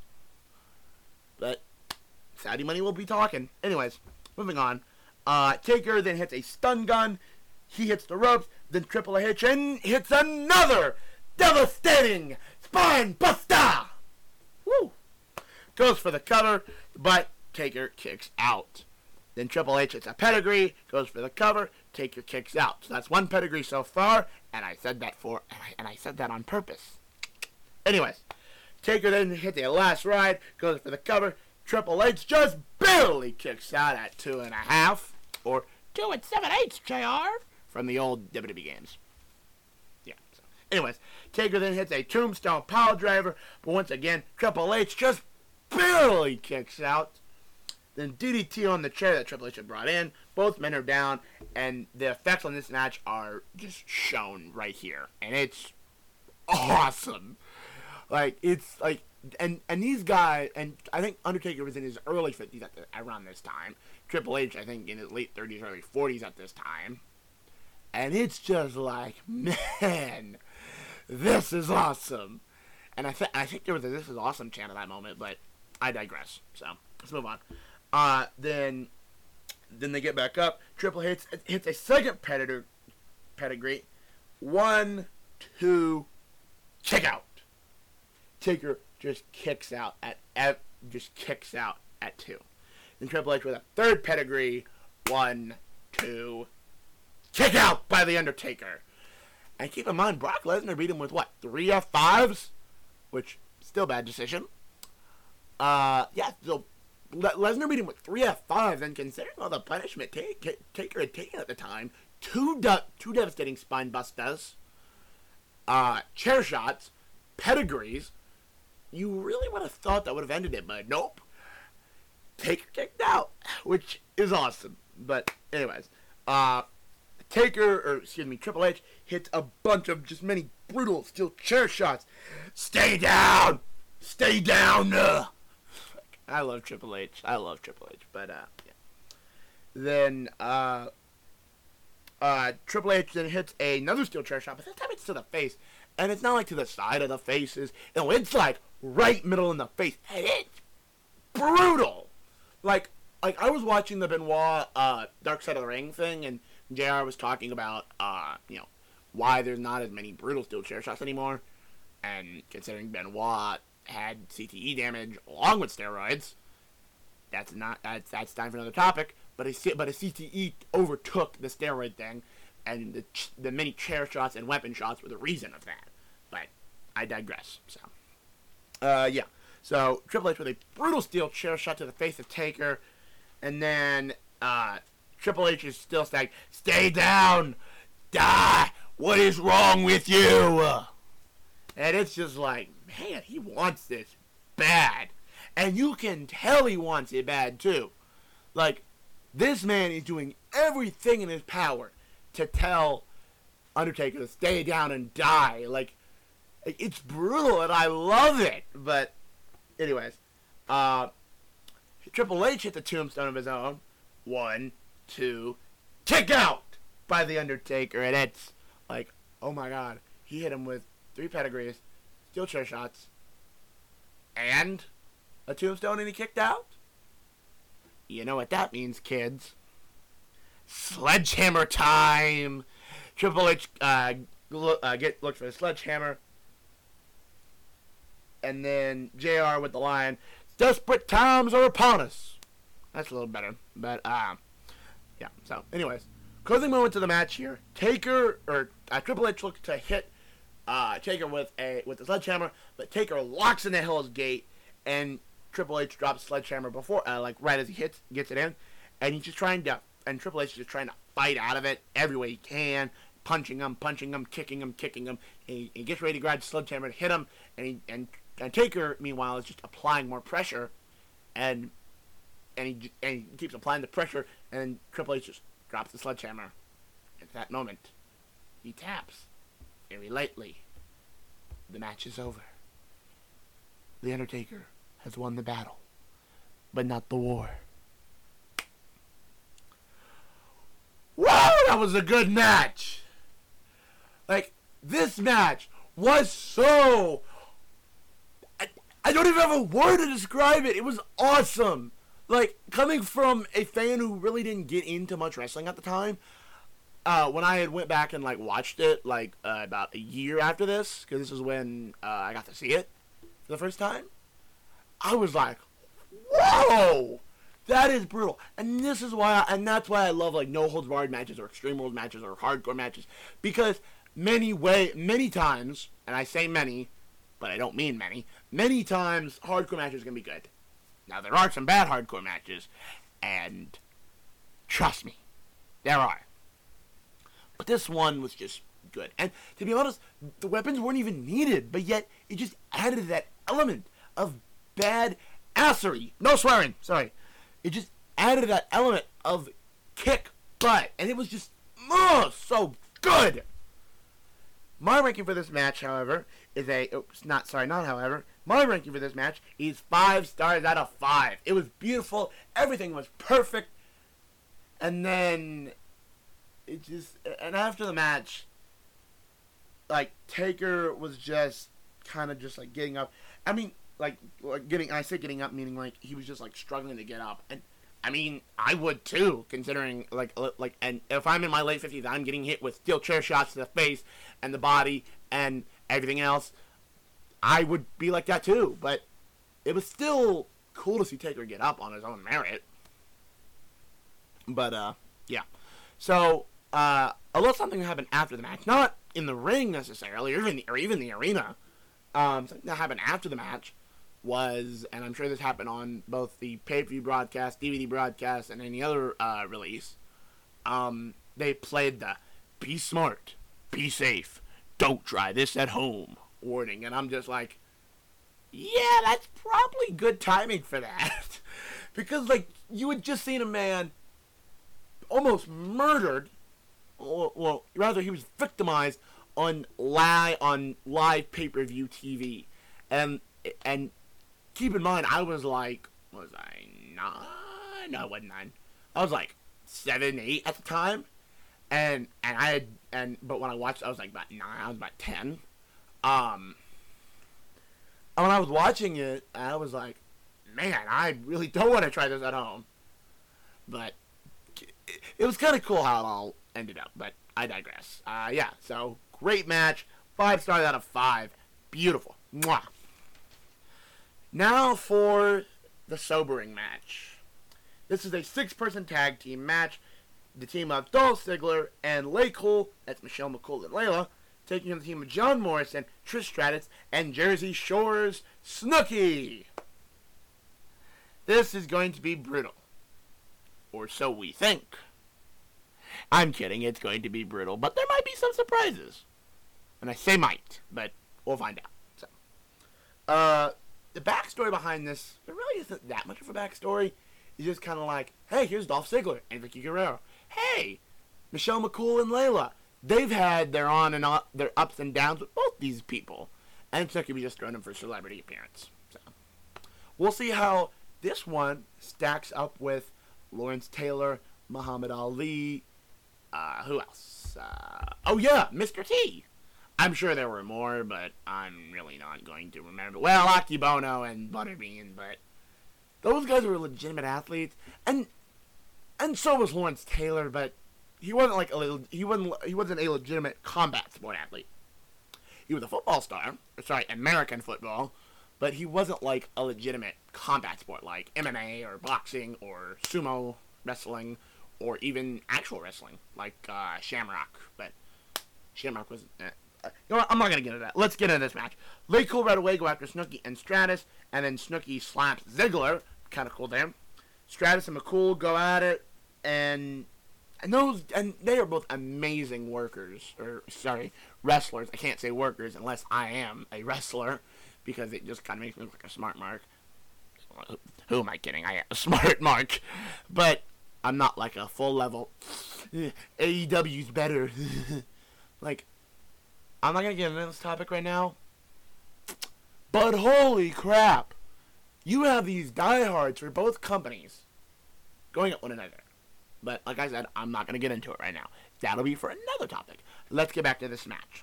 S1: But Saudi money will be talking. Anyways, moving on. Uh, Taker then hits a stun gun. He hits the ropes. Then Triple H and hits another devastating spine buster. Woo! Goes for the cover, but Taker kicks out. Then Triple H hits a pedigree, goes for the cover, Taker kicks out. So that's one pedigree so far, and I said that for, and I, and I said that on purpose. Anyways, Taker then hits a last ride, goes for the cover. Triple H just barely kicks out at two and a half, or two and seven eighths, J R, from the old W W E games. Yeah. So. Anyways, Taker then hits a tombstone power driver, but once again, Triple H just barely kicks out. Then D D T on the chair that Triple H had brought in. Both men are down, and the effects on this match are just shown right here, and it's awesome. Like, it's like, and and these guys, and I think Undertaker was in his early fifties at the, around this time. Triple H, I think, in his late thirties, early forties at this time. And it's just like, man, this is awesome. And I, th- I think there was a This Is Awesome chant at that moment, but I digress. So, let's move on. Uh, then, then they get back up. Triple H hits, hits a second pedigree. Pedigree. One, two, kick out. Taker just kicks out at, at just kicks out at two. Then Triple H with a third pedigree. One, two, kick out by the Undertaker. And keep in mind, Brock Lesnar beat him with what, three F fives, which still bad decision. Uh, yeah, so Lesnar beat him with three F fives, and considering all the punishment take, Taker had taken at the time, two de- two devastating spine busters, uh, chair shots, pedigrees, you really would have thought that would have ended it, but nope. Taker kicked out, which is awesome. But anyways, uh, Taker, or excuse me, Triple H hits a bunch of just many brutal steel chair shots. Stay down! Stay down! Uh. I love Triple H. I love Triple H. But, uh, yeah. Then, uh, uh, Triple H then hits another steel chair shot, but this time it's to the face. And it's not like to the side of the faces. No, it's like right middle in the face. And it's brutal. Like, like I was watching the Benoit, uh, Dark Side of the Ring thing, and J R was talking about, uh, you know, why there's not as many brutal steel chair shots anymore. And considering Benoit had C T E damage along with steroids, that's not, that's, that's time for another topic. but a, C- but a C T E overtook the steroid thing, and the, ch- the many chair shots and weapon shots were the reason of that. But I digress. So, uh, yeah. So Triple H with a brutal steel chair shot to the face of Taker, and then uh, Triple H is still saying, "Stay down, die. What is wrong with you?" And it's just like, man, he wants this bad, and you can tell he wants it bad too. Like, this man is doing everything in his power to tell Undertaker to stay down and die. Like, it's brutal, and I love it. But, anyways, uh, Triple H hit the tombstone of his own. One, two, kick out by the Undertaker, and it's like, oh my God, he hit him with three pedigrees, steel chair shots, and a tombstone, and he kicked out. You know what that means, kids. Sledgehammer time. Triple H uh, look, uh, get looked for the sledgehammer. And then J R with the line, "Desperate times are upon us." That's a little better. But, uh, yeah. So, anyways. Closing moment to the match here. Taker, or uh, Triple H looked to hit uh, Taker with a with the sledgehammer, but Taker locks in the Hell's Gate, and Triple H drops Sledgehammer before, uh, like right as he hits, gets it in, and he's just trying to, and Triple H is just trying to fight out of it every way he can, punching him, punching him, kicking him, kicking him. He, he gets ready to grab the Sledgehammer to hit him, and he, and, and Taker, meanwhile, is just applying more pressure, and and he and he keeps applying the pressure, and Triple H just drops the Sledgehammer. At that moment, he taps very lightly. The match is over. The Undertaker has won the battle, but not the war. Wow, that was a good match. Like, this match was so... I, I don't even have a word to describe it. It was awesome. Like, coming from a fan who really didn't get into much wrestling at the time, uh, when I had went back and, like, watched it, like, uh, about a year after this, because this is when uh, I got to see it for the first time, I was like, whoa, that is brutal. And this is why, I, and that's why I love, like, no-holds-barred matches or Extreme Rules matches or hardcore matches, because many way, many times, and I say many, but I don't mean many, many times hardcore matches can be good. Now, there are some bad hardcore matches, and trust me, there are. But this one was just good. And to be honest, the weapons weren't even needed, but yet it just added that element of bad assery. No swearing, sorry. It just added that element of kick butt, and it was just, oh, so good. My ranking for this match, however, is a, oops, not, sorry, not however, my ranking for this match is five stars out of five. It was beautiful, everything was perfect, and then, it just, and after the match, like, Taker was just, kind of just, like, getting up, I mean, like, like, getting, I say getting up, meaning, like, he was just, like, struggling to get up, and, I mean, I would too, considering, like, like, and if I'm in my late fifties, I'm getting hit with steel chair shots to the face, and the body, and everything else, I would be like that too, but it was still cool to see Taker get up on his own merit. But, uh, yeah. So, uh, a little something happened after the match, not in the ring necessarily, or even the, or even the arena, um, something that happened after the match was, and I'm sure this happened on both the pay-per-view broadcast, D V D broadcast, and any other, uh, release, um, they played the "Be smart, be safe, don't try this at home" warning, and I'm just like, yeah, that's probably good timing for that. Because, like, you had just seen a man almost murdered, or, well, rather he was victimized on live, on live pay-per-view T V, and, and keep in mind, I was like, was I nine? No, I wasn't nine. I was like seven, eight at the time, and, and I had, and, but when I watched, I was like about nine, I was about ten. Um, and when I was watching it, I was like, man, I really don't want to try this at home. But it, it was kind of cool how it all ended up, but I digress. Uh, yeah, so great match. Five stars out of five. Beautiful. Mwah. Now for the sobering match. This is a six-person tag team match. The team of Dolph Ziggler and Lay Cole, that's Michelle McCool and Layla, taking on the team of John Morrison, Trish Stratus, and Jersey Shore's Snooki. This is going to be brutal. Or so we think. I'm kidding, it's going to be brutal, but there might be some surprises. And I say might, but we'll find out. So, uh, the backstory behind this, there really isn't that much of a backstory. It's just kind of like, hey, here's Dolph Ziggler and Vicky Guerrero. Hey, Michelle McCool and Layla. They've had their on and on, their ups and downs with both these people. And Snooki was just throwing them for celebrity appearance. So, we'll see how this one stacks up with Lawrence Taylor, Muhammad Ali, uh, who else? Uh, oh yeah, Mister T. I'm sure there were more, but I'm really not going to remember. Well, Aki Bono and Butterbean, but those guys were legitimate athletes, and and so was Lawrence Taylor, but he wasn't like a he wasn't he wasn't a legitimate combat sport athlete. He was a football star, sorry, American football, but he wasn't like a legitimate combat sport like M M A or boxing or sumo wrestling or even actual wrestling like uh, Shamrock. But Shamrock was. Eh. You know what? I'm not gonna get into that. Let's get into this match. Lay Cool right away go after Snooki and Stratus, and then Snooki slaps Ziggler. Kind of cool there. Stratus and McCool go at it, and and those and they are both amazing workers, or sorry, wrestlers. I can't say workers unless I am a wrestler, because it just kind of makes me look like a smart mark. Who am I kidding? I am a smart mark, but I'm not like a full level. A E W's better. Like. I'm not going to get into this topic right now, but holy crap, you have these diehards for both companies going at one another. But like I said, I'm not going to get into it right now. That'll be for another topic. Let's get back to this match.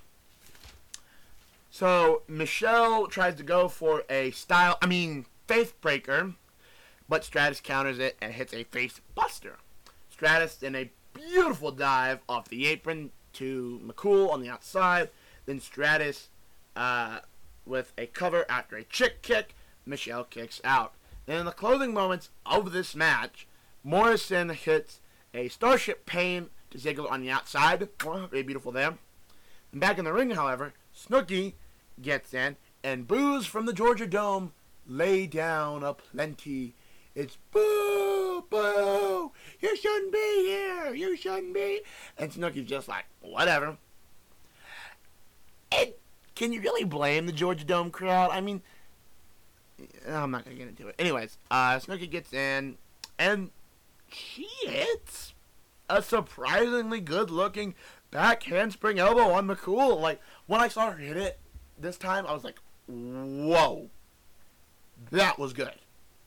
S1: So, Michelle tries to go for a style, I mean, face breaker, but Stratus counters it and hits a face buster. Stratus in a beautiful dive off the apron to McCool on the outside. Then Stratus, uh, with a cover after a chick kick, Michelle kicks out. Then in the closing moments of this match, Morrison hits a Starship Pain to Ziggler on the outside. Oh, very beautiful there. And back in the ring, however, Snooki gets in, and boos from the Georgia Dome lay down a plenty. It's boo, boo, you shouldn't be here, you shouldn't be. And Snooki's just like, whatever. And can you really blame the Georgia Dome crowd? I mean, I'm not going to get into it. Anyways, uh, Snooki gets in, and she hits a surprisingly good-looking back handspring elbow on McCool. Like, when I saw her hit it this time, I was like, whoa. That was good.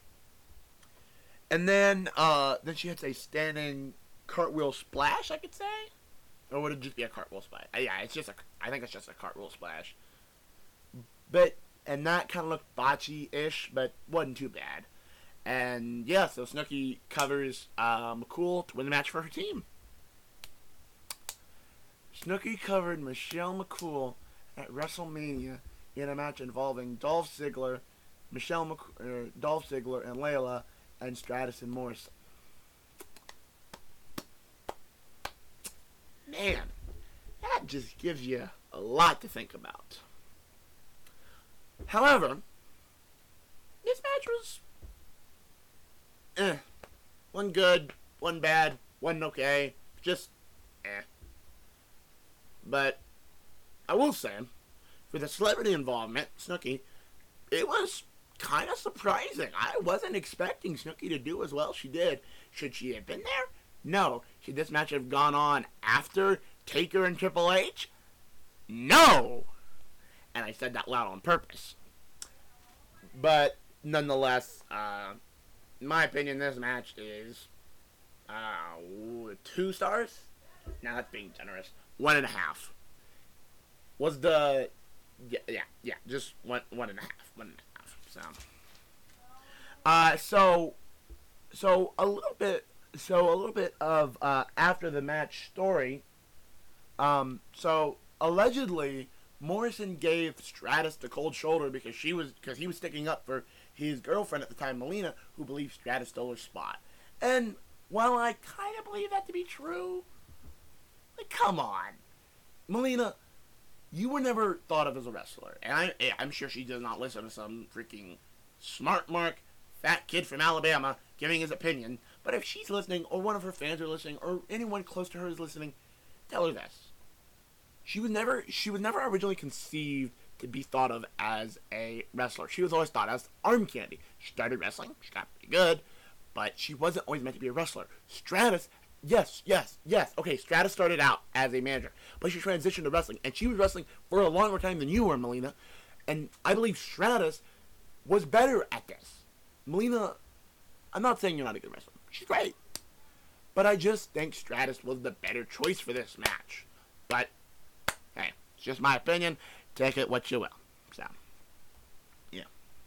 S1: And then, uh, then she hits a standing cartwheel splash, I could say? Or would it just be a cartwheel splash? Uh, yeah, it's just a, I think it's just a cartwheel splash. But, and that kind of looked botchy-ish, but wasn't too bad. And, yeah, so Snooki covers uh, McCool to win the match for her team. Snooki covered Michelle McCool at WrestleMania in a match involving Dolph Ziggler, Michelle Mc, uh, Dolph Ziggler and Layla, and Stratus and Morrison. Man, that just gives you a lot to think about. However, this match was eh. One good, one bad, one okay. Just eh. But I will say, for the celebrity involvement, Snooki, it was kind of surprising. I wasn't expecting Snooki to do as well as she did. Should she have been there? No. Should this match have gone on after Taker and Triple H? No! And I said that loud on purpose. But, nonetheless, uh, in my opinion, this match is uh, two stars? Now that's being generous. One and a half. Was the... Yeah, yeah, yeah, just one, one and a half. One and a half, so... Uh, so... So, a little bit... So, a little bit of, uh, after the match story. Um, so, allegedly, Morrison gave Stratus the cold shoulder because she was, because he was sticking up for his girlfriend at the time, Melina, who believed Stratus stole her spot. And while I kind of believe that to be true, like, come on. Melina, you were never thought of as a wrestler. And I, I'm sure she does not listen to some freaking smart mark, fat kid from Alabama giving his opinion. But if she's listening, or one of her fans are listening, or anyone close to her is listening, tell her this. She was never, she was never originally conceived to be thought of as a wrestler. She was always thought as arm candy. She started wrestling, she got pretty good, but she wasn't always meant to be a wrestler. Stratus, yes, yes, yes. Okay, Stratus started out as a manager, but she transitioned to wrestling, and she was wrestling for a longer time than you were, Melina. And I believe Stratus was better at this. Melina, I'm not saying you're not a good wrestler. She's great. But I just think Stratus was the better choice for this match. But, hey, it's just my opinion. Take it what you will. So, yeah.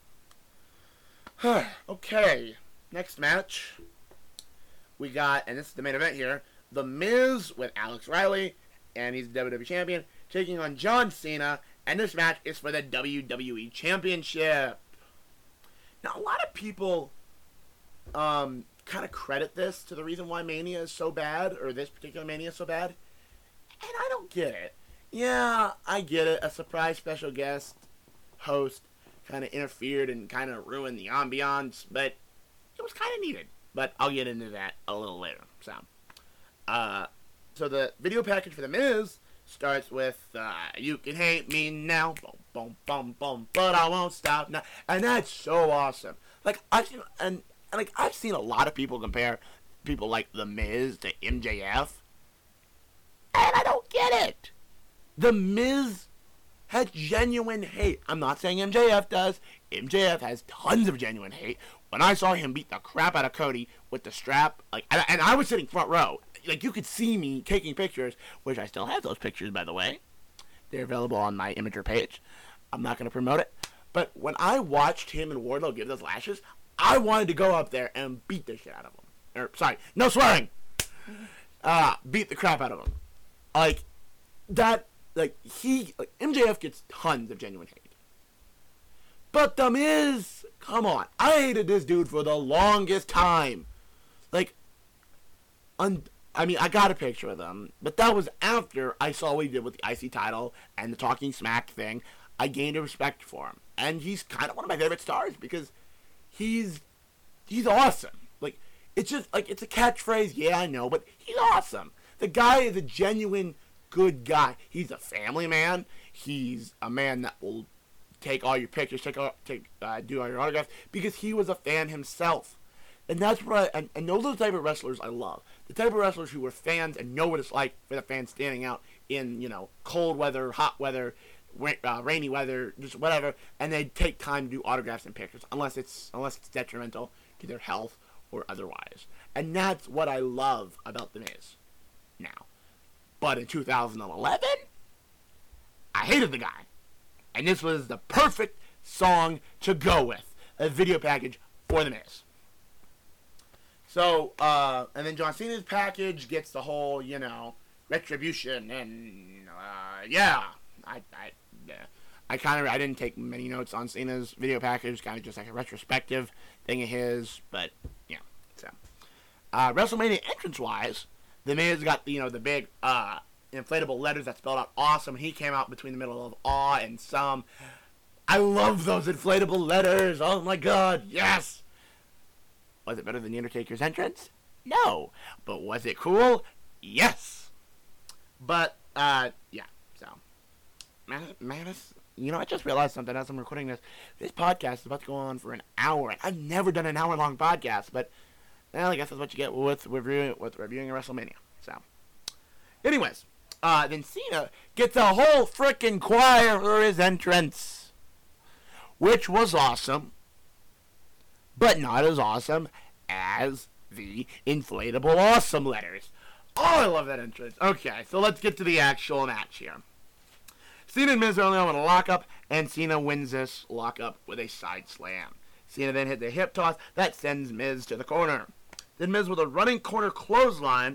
S1: Okay, next match. We got, and this is the main event here, The Miz with Alex Riley, and he's the W W E Champion, taking on John Cena, and this match is for the W W E Championship. Now, a lot of people um, kind of credit this to the reason why Mania is so bad, or this particular Mania is so bad, and I don't get it. Yeah, I get it. A surprise special guest host kind of interfered and kind of ruined the ambiance, but it was kind of needed. But I'll get into that a little later. So, uh, so the video package for The Miz starts with, uh, you can hate me now, boom, boom, boom, boom, but I won't stop now. And that's so awesome. Like, I've seen, and, and like, I've seen a lot of people compare people like The Miz to M J F, and I don't get it. The Miz has genuine hate. I'm not saying M J F does. M J F has tons of genuine hate. When I saw him beat the crap out of Cody with the strap, like, and, and I was sitting front row, like, you could see me taking pictures, which I still have those pictures, by the way. They're available on my Imager page. I'm not going to promote it. But when I watched him and Wardlow give those lashes, I wanted to go up there and beat the shit out of him. Or, sorry, no swearing. Uh, beat the crap out of him. Like, that, like, he, like, M J F gets tons of genuine hate. But The Miz, come on. I hated this dude for the longest time. Like, un- I mean, I got a picture of him, but that was after I saw what he did with the I C title and the Talking Smack thing. I gained a respect for him. And he's kind of one of my favorite stars because he's, he's awesome. Like, it's just, like, it's a catchphrase, yeah, I know, but he's awesome. The guy is a genuine good guy. He's a family man. He's a man that will take all your pictures, take all, take, uh, do all your autographs, because he was a fan himself. And that's what I, and, and those are the type of wrestlers I love. The type of wrestlers who were fans and know what it's like for the fans standing out in, you know, cold weather, hot weather, uh, rainy weather, just whatever, and they take time to do autographs and pictures, unless it's, unless it's detrimental to their health or otherwise. And that's what I love about The Miz. Now. But in two thousand eleven, I hated the guy. And this was the perfect song to go with. A video package for The Miz. So, uh, and then John Cena's package gets the whole, you know, retribution and, uh, yeah. I, I, yeah. I kind of, I didn't take many notes on Cena's video package, kind of just like a retrospective thing of his, but, yeah. So, uh, WrestleMania entrance-wise, The Miz got, you know, the big, uh, inflatable letters that spelled out awesome. He came out between the middle of awe and some. I love those inflatable letters. Oh my god, yes! Was it better than The Undertaker's entrance? No. But was it cool? Yes! But, uh, yeah, so. Man, man, you know, I just realized something as I'm recording this. This podcast is about to go on for an hour. I've never done an hour-long podcast, but, well, I guess that's what you get with reviewing, with reviewing a WrestleMania. So, anyways. Uh, then Cena gets a whole frickin' choir for his entrance, which was awesome, but not as awesome as the inflatable awesome letters. Oh, I love that entrance. Okay, so let's get to the actual match here. Cena and Miz are only on a lockup, and Cena wins this lockup with a side slam. Cena then hit the hip toss that sends Miz to the corner. Then Miz with a running corner clothesline.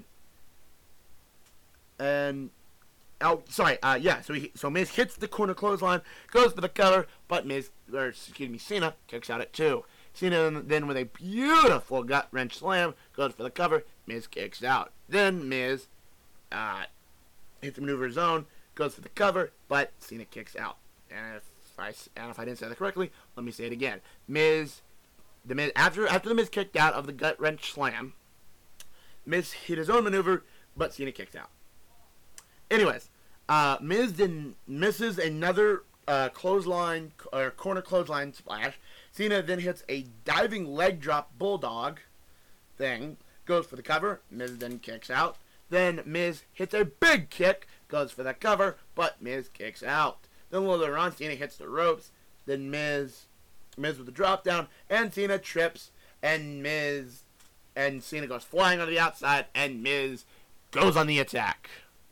S1: And, oh, sorry, uh, yeah, so he, so Miz hits the corner clothesline, goes for the cover, but Miz, or excuse me, Cena kicks out at two. Cena then with a beautiful gut wrench slam goes for the cover. Miz kicks out. Then Miz uh, hits the maneuver zone, goes for the cover, but Cena kicks out. And if I and if I didn't say that correctly, let me say it again. Miz, the Miz after after the Miz kicked out of the gut wrench slam, Miz hit his own maneuver, but Cena kicked out. Anyways, uh, Miz then misses another uh, clothesline or corner clothesline splash. Cena then hits a diving leg drop bulldog thing, goes for the cover. Miz then kicks out. Then Miz hits a big kick, goes for the cover, but Miz kicks out. Then a little later on, Cena hits the ropes. Then Miz, Miz with the drop down, and Cena trips, and Miz, and Cena goes flying on the outside, and Miz goes on the attack.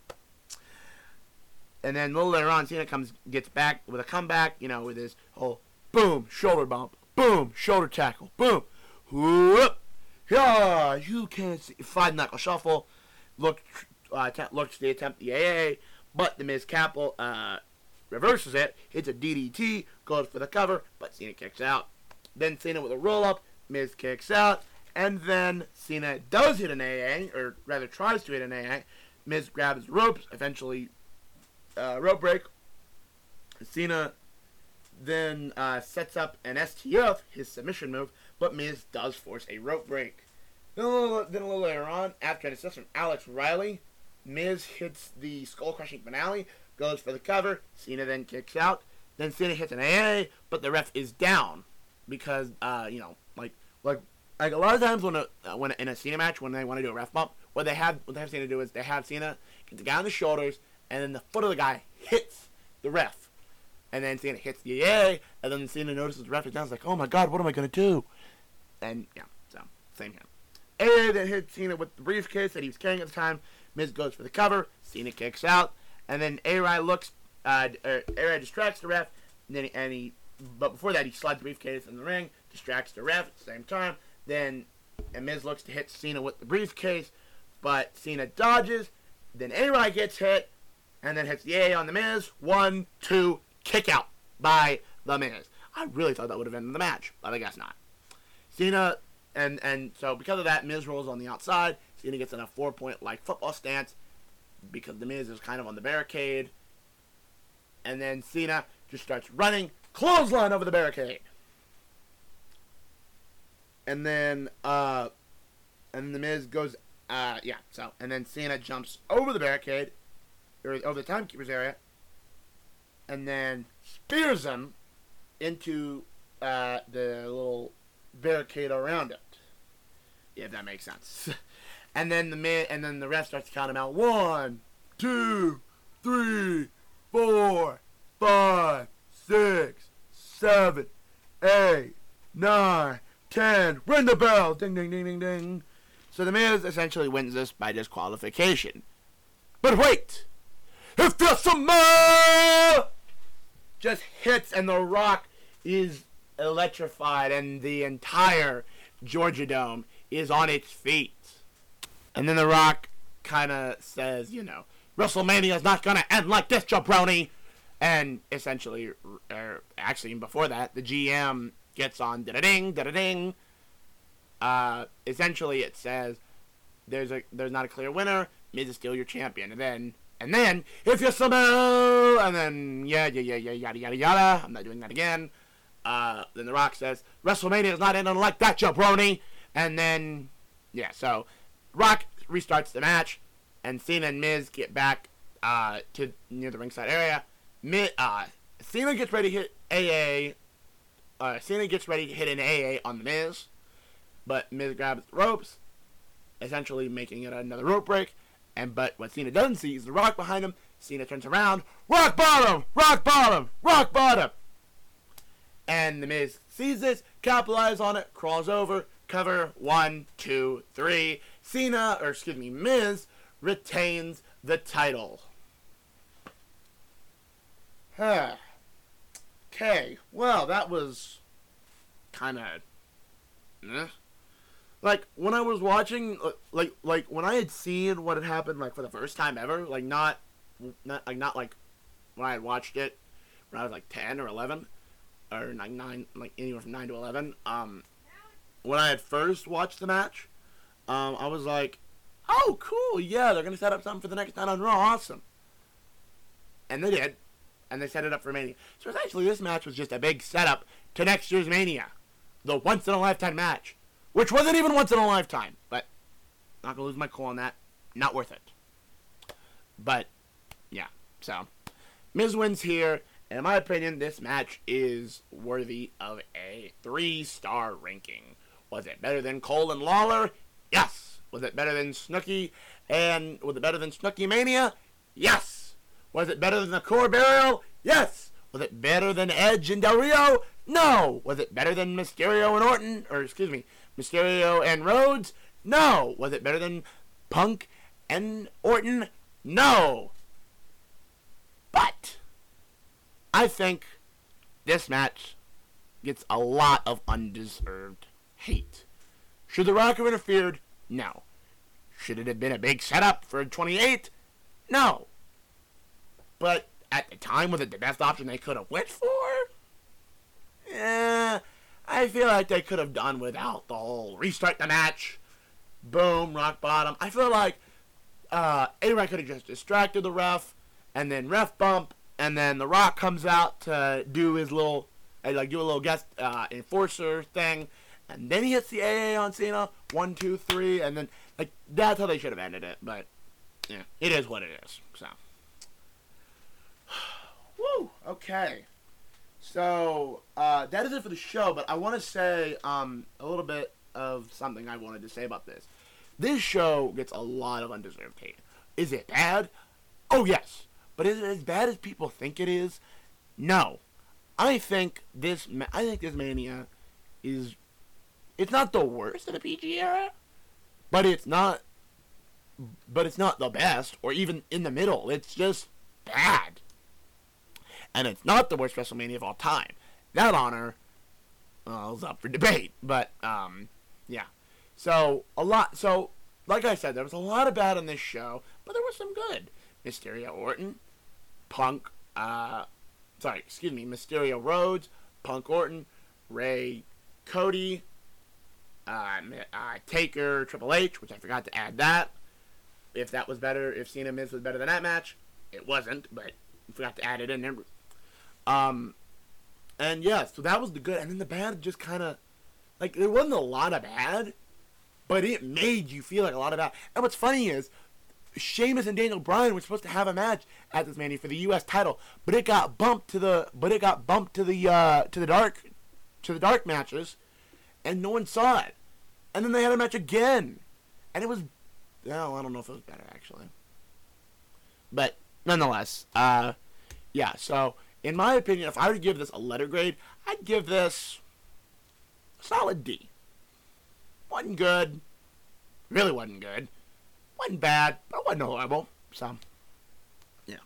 S1: And then a little later on, Cena comes, gets back with a comeback, you know, with his whole boom, shoulder bump, boom, shoulder tackle, boom, whoop, yeah, you can't see, five knuckle shuffle, look, uh, t- looks to attempt the A A, but the Miz Capel, uh, reverses it, hits a D D T, goes for the cover, but Cena kicks out. Then Cena with a roll-up, Miz kicks out, and then Cena does hit an A A, or rather tries to hit an A A. Miz grabs the ropes, eventually uh, rope break. Cena then uh, sets up an S T F, his submission move, but Miz does force a rope break. Then a little, then a little later on, after an assist from Alex Riley, Miz hits the skull-crushing finale, goes for the cover. Cena then kicks out. Then Cena hits an A A, but the ref is down because, uh, you know, like, like, like a lot of times when a, uh, when in a Cena match, when they want to do a ref bump, what they have, what they have Cena do is they have Cena get the guy on the shoulders, and then the foot of the guy hits the ref, and then Cena hits the A A, and then Cena notices the ref is down. It's like, oh my God, what am I gonna do? And yeah, so same here. A A then hits Cena with the briefcase that he was carrying at the time. Miz goes for the cover. Cena kicks out. And then A-Rai looks, uh, er, A-Rai distracts the ref, and then he, and he, but before that he slides the briefcase in the ring, distracts the ref at the same time. Then, and Miz looks to hit Cena with the briefcase, but Cena dodges. Then A-Rai gets hit, and then hits the A A on the Miz. One, two, kick out by the Miz. I really thought that would have ended the match, but I guess not. Cena, and and so because of that, Miz rolls on the outside. Cena gets in a four-point like football stance, because the Miz is kind of on the barricade. And then Cena just starts running, clothesline over the barricade. And then, uh, and the Miz goes, uh, yeah, so, and then Cena jumps over the barricade, or over the timekeeper's area, and then spears him into, uh, the little barricade around it. Yeah, if that makes sense. And then the Miz, and then the ref starts to count him out. One, two, three, four, five, six, seven, eight, nine, ten. Ring the bell. Ding, ding, ding, ding, ding. So the Miz essentially wins this by disqualification. But wait! If there's some more! Just hits, and The Rock is electrified, and the entire Georgia Dome is on its feet. And then The Rock kind of says, you know, WrestleMania is not going to end like this, jabroni. And essentially, or actually before that, the G M gets on da-da-ding, da-da-ding. Uh, essentially, it says, there's a there's not a clear winner. Miz is still your champion. And then, and then, if you smell, and then, yeah, yeah, yeah, yeah, yada, yada, yada. I'm not doing that again. Uh, then The Rock says, WrestleMania is not ending like that, jabroni. And then, yeah, so Rock restarts the match, and Cena and Miz get back uh, to near the ringside area. Miz, uh, Cena gets ready to hit A A. Uh, Cena gets ready to hit an A A on the Miz, but Miz grabs the ropes, essentially making it another rope break. And but what Cena doesn't see is The Rock behind him. Cena turns around, rock bottom, rock bottom, rock bottom. And the Miz sees this, capitalizes on it, crawls over, cover, one, two, three. Cena, or excuse me, Miz, retains the title. Huh. Okay, well, that was kind of, eh. Like, when I was watching, like, like, when I had seen what had happened, like, for the first time ever, like, not, not, like, not, like, when I had watched it when I was, like, ten or eleven, or, like, nine, like, anywhere from nine to eleven, um, when I had first watched the match, um, I was like, oh, cool, yeah, they're going to set up something for the next night on Raw, awesome. And they did, and they set it up for Mania. So essentially, this match was just a big setup to next year's Mania, the once-in-a-lifetime match, which wasn't even once in a lifetime, but not going to lose my cool on that, not worth it. But, yeah, so, Miz wins here. And in my opinion, this match is worthy of a three-star ranking. Was it better than Cole and Lawler? Yes. Was it better than Snooki and was it better than Snooki Mania? Yes. Was it better than the Core Burial? Yes. Was it better than Edge and Del Rio? No. Was it better than Mysterio and Orton? Or excuse me, Mysterio and Rhodes? No. Was it better than Punk and Orton? No. But I think this match gets a lot of undeserved hate. Should The Rock have interfered? No. Should it have been a big setup for twenty-eight? No. But at the time, was it the best option they could have went for? Eh, I feel like they could have done without the whole restart the match, boom, rock bottom. I feel like uh, A-Rock could have just distracted the ref, and then ref bump, and then The Rock comes out to do his little, like do a little guest uh, enforcer thing, and then he hits the A A on Cena, one, two, three, and then, like, that's how they should have ended it, but, yeah, it is what it is, so. Woo, okay. So, uh, that is it for the show, but I want to say, um, a little bit of something I wanted to say about this. This show gets a lot of undeserved hate. Is it bad? Oh, yes. But is it as bad as people think it is? No. I think this I think this Mania is, it's not the worst of the P G era, but it's not but it's not the best or even in the middle. It's just bad. And it's not the worst WrestleMania of all time. That honor well, is up for debate, but um yeah. So a lot so like I said, there was a lot of bad on this show, but there was some good. Mysterio Orton, Punk, uh, sorry, excuse me, Mysterio Rhodes, Punk Orton, Ray, Cody, uh, uh, Taker, Triple H, which I forgot to add that. If that was better, if Cena Miz was better than that match, it wasn't, but I forgot to add it in there. Um, and yeah, so that was the good, and then the bad just kind of, like, there wasn't a lot of bad, but it made you feel like a lot of bad. And what's funny is, Sheamus and Daniel Bryan were supposed to have a match at this Mania for the U S title, but it got bumped to the but it got bumped to the uh, to the dark to the dark matches, and no one saw it. And then they had a match again, and it was well, I don't know if it was better actually, but nonetheless, uh, yeah. So in my opinion, if I were to give this a letter grade, I'd give this a solid D. Wasn't good, really wasn't good. Wasn't bad, but it wasn't horrible. So, yeah.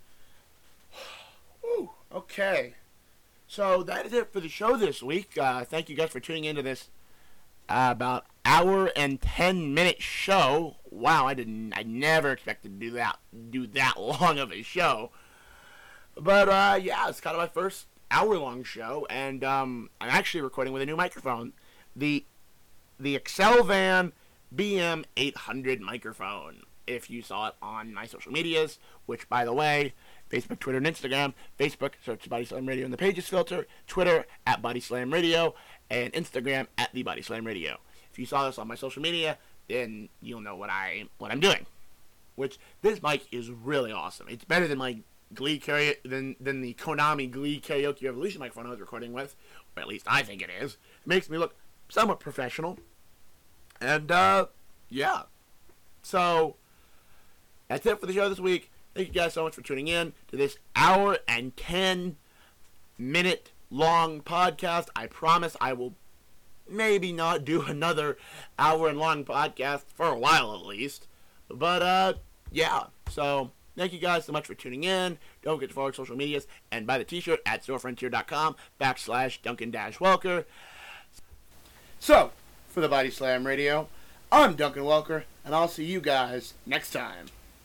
S1: Whew, okay. So, that is it for the show this week. Uh, thank you guys for tuning into this uh, about hour and ten minute show. Wow, I didn't, I never expected to do that, do that long of a show. But, uh, yeah, it's kind of my first hour long show, and, um, I'm actually recording with a new microphone. The, the Excel Van B M eight hundred microphone, if you saw it on my social medias, which, by the way, Facebook, Twitter, and Instagram. Facebook, search Body Slam Radio in the Pages filter. Twitter, at Body Slam Radio. And Instagram, at The Body Slam Radio. If you saw this on my social media, then you'll know what, I, what I'm doing. Which, this mic is really awesome. It's better than my Glee karaoke, than, than the Konami Glee Karaoke Revolution microphone I was recording with. Or at least I think it is. It makes me look somewhat professional. And, uh, yeah. So, that's it for the show this week. Thank you guys so much for tuning in to this hour and ten minute long podcast. I promise I will maybe not do another hour and long podcast for a while at least. But, uh, yeah. So, thank you guys so much for tuning in. Don't forget to follow our social medias and buy the t-shirt at storefrontier.com backslash Duncan dash Welker. So, for the Body Slam Radio, I'm Duncan Welker, and I'll see you guys next time.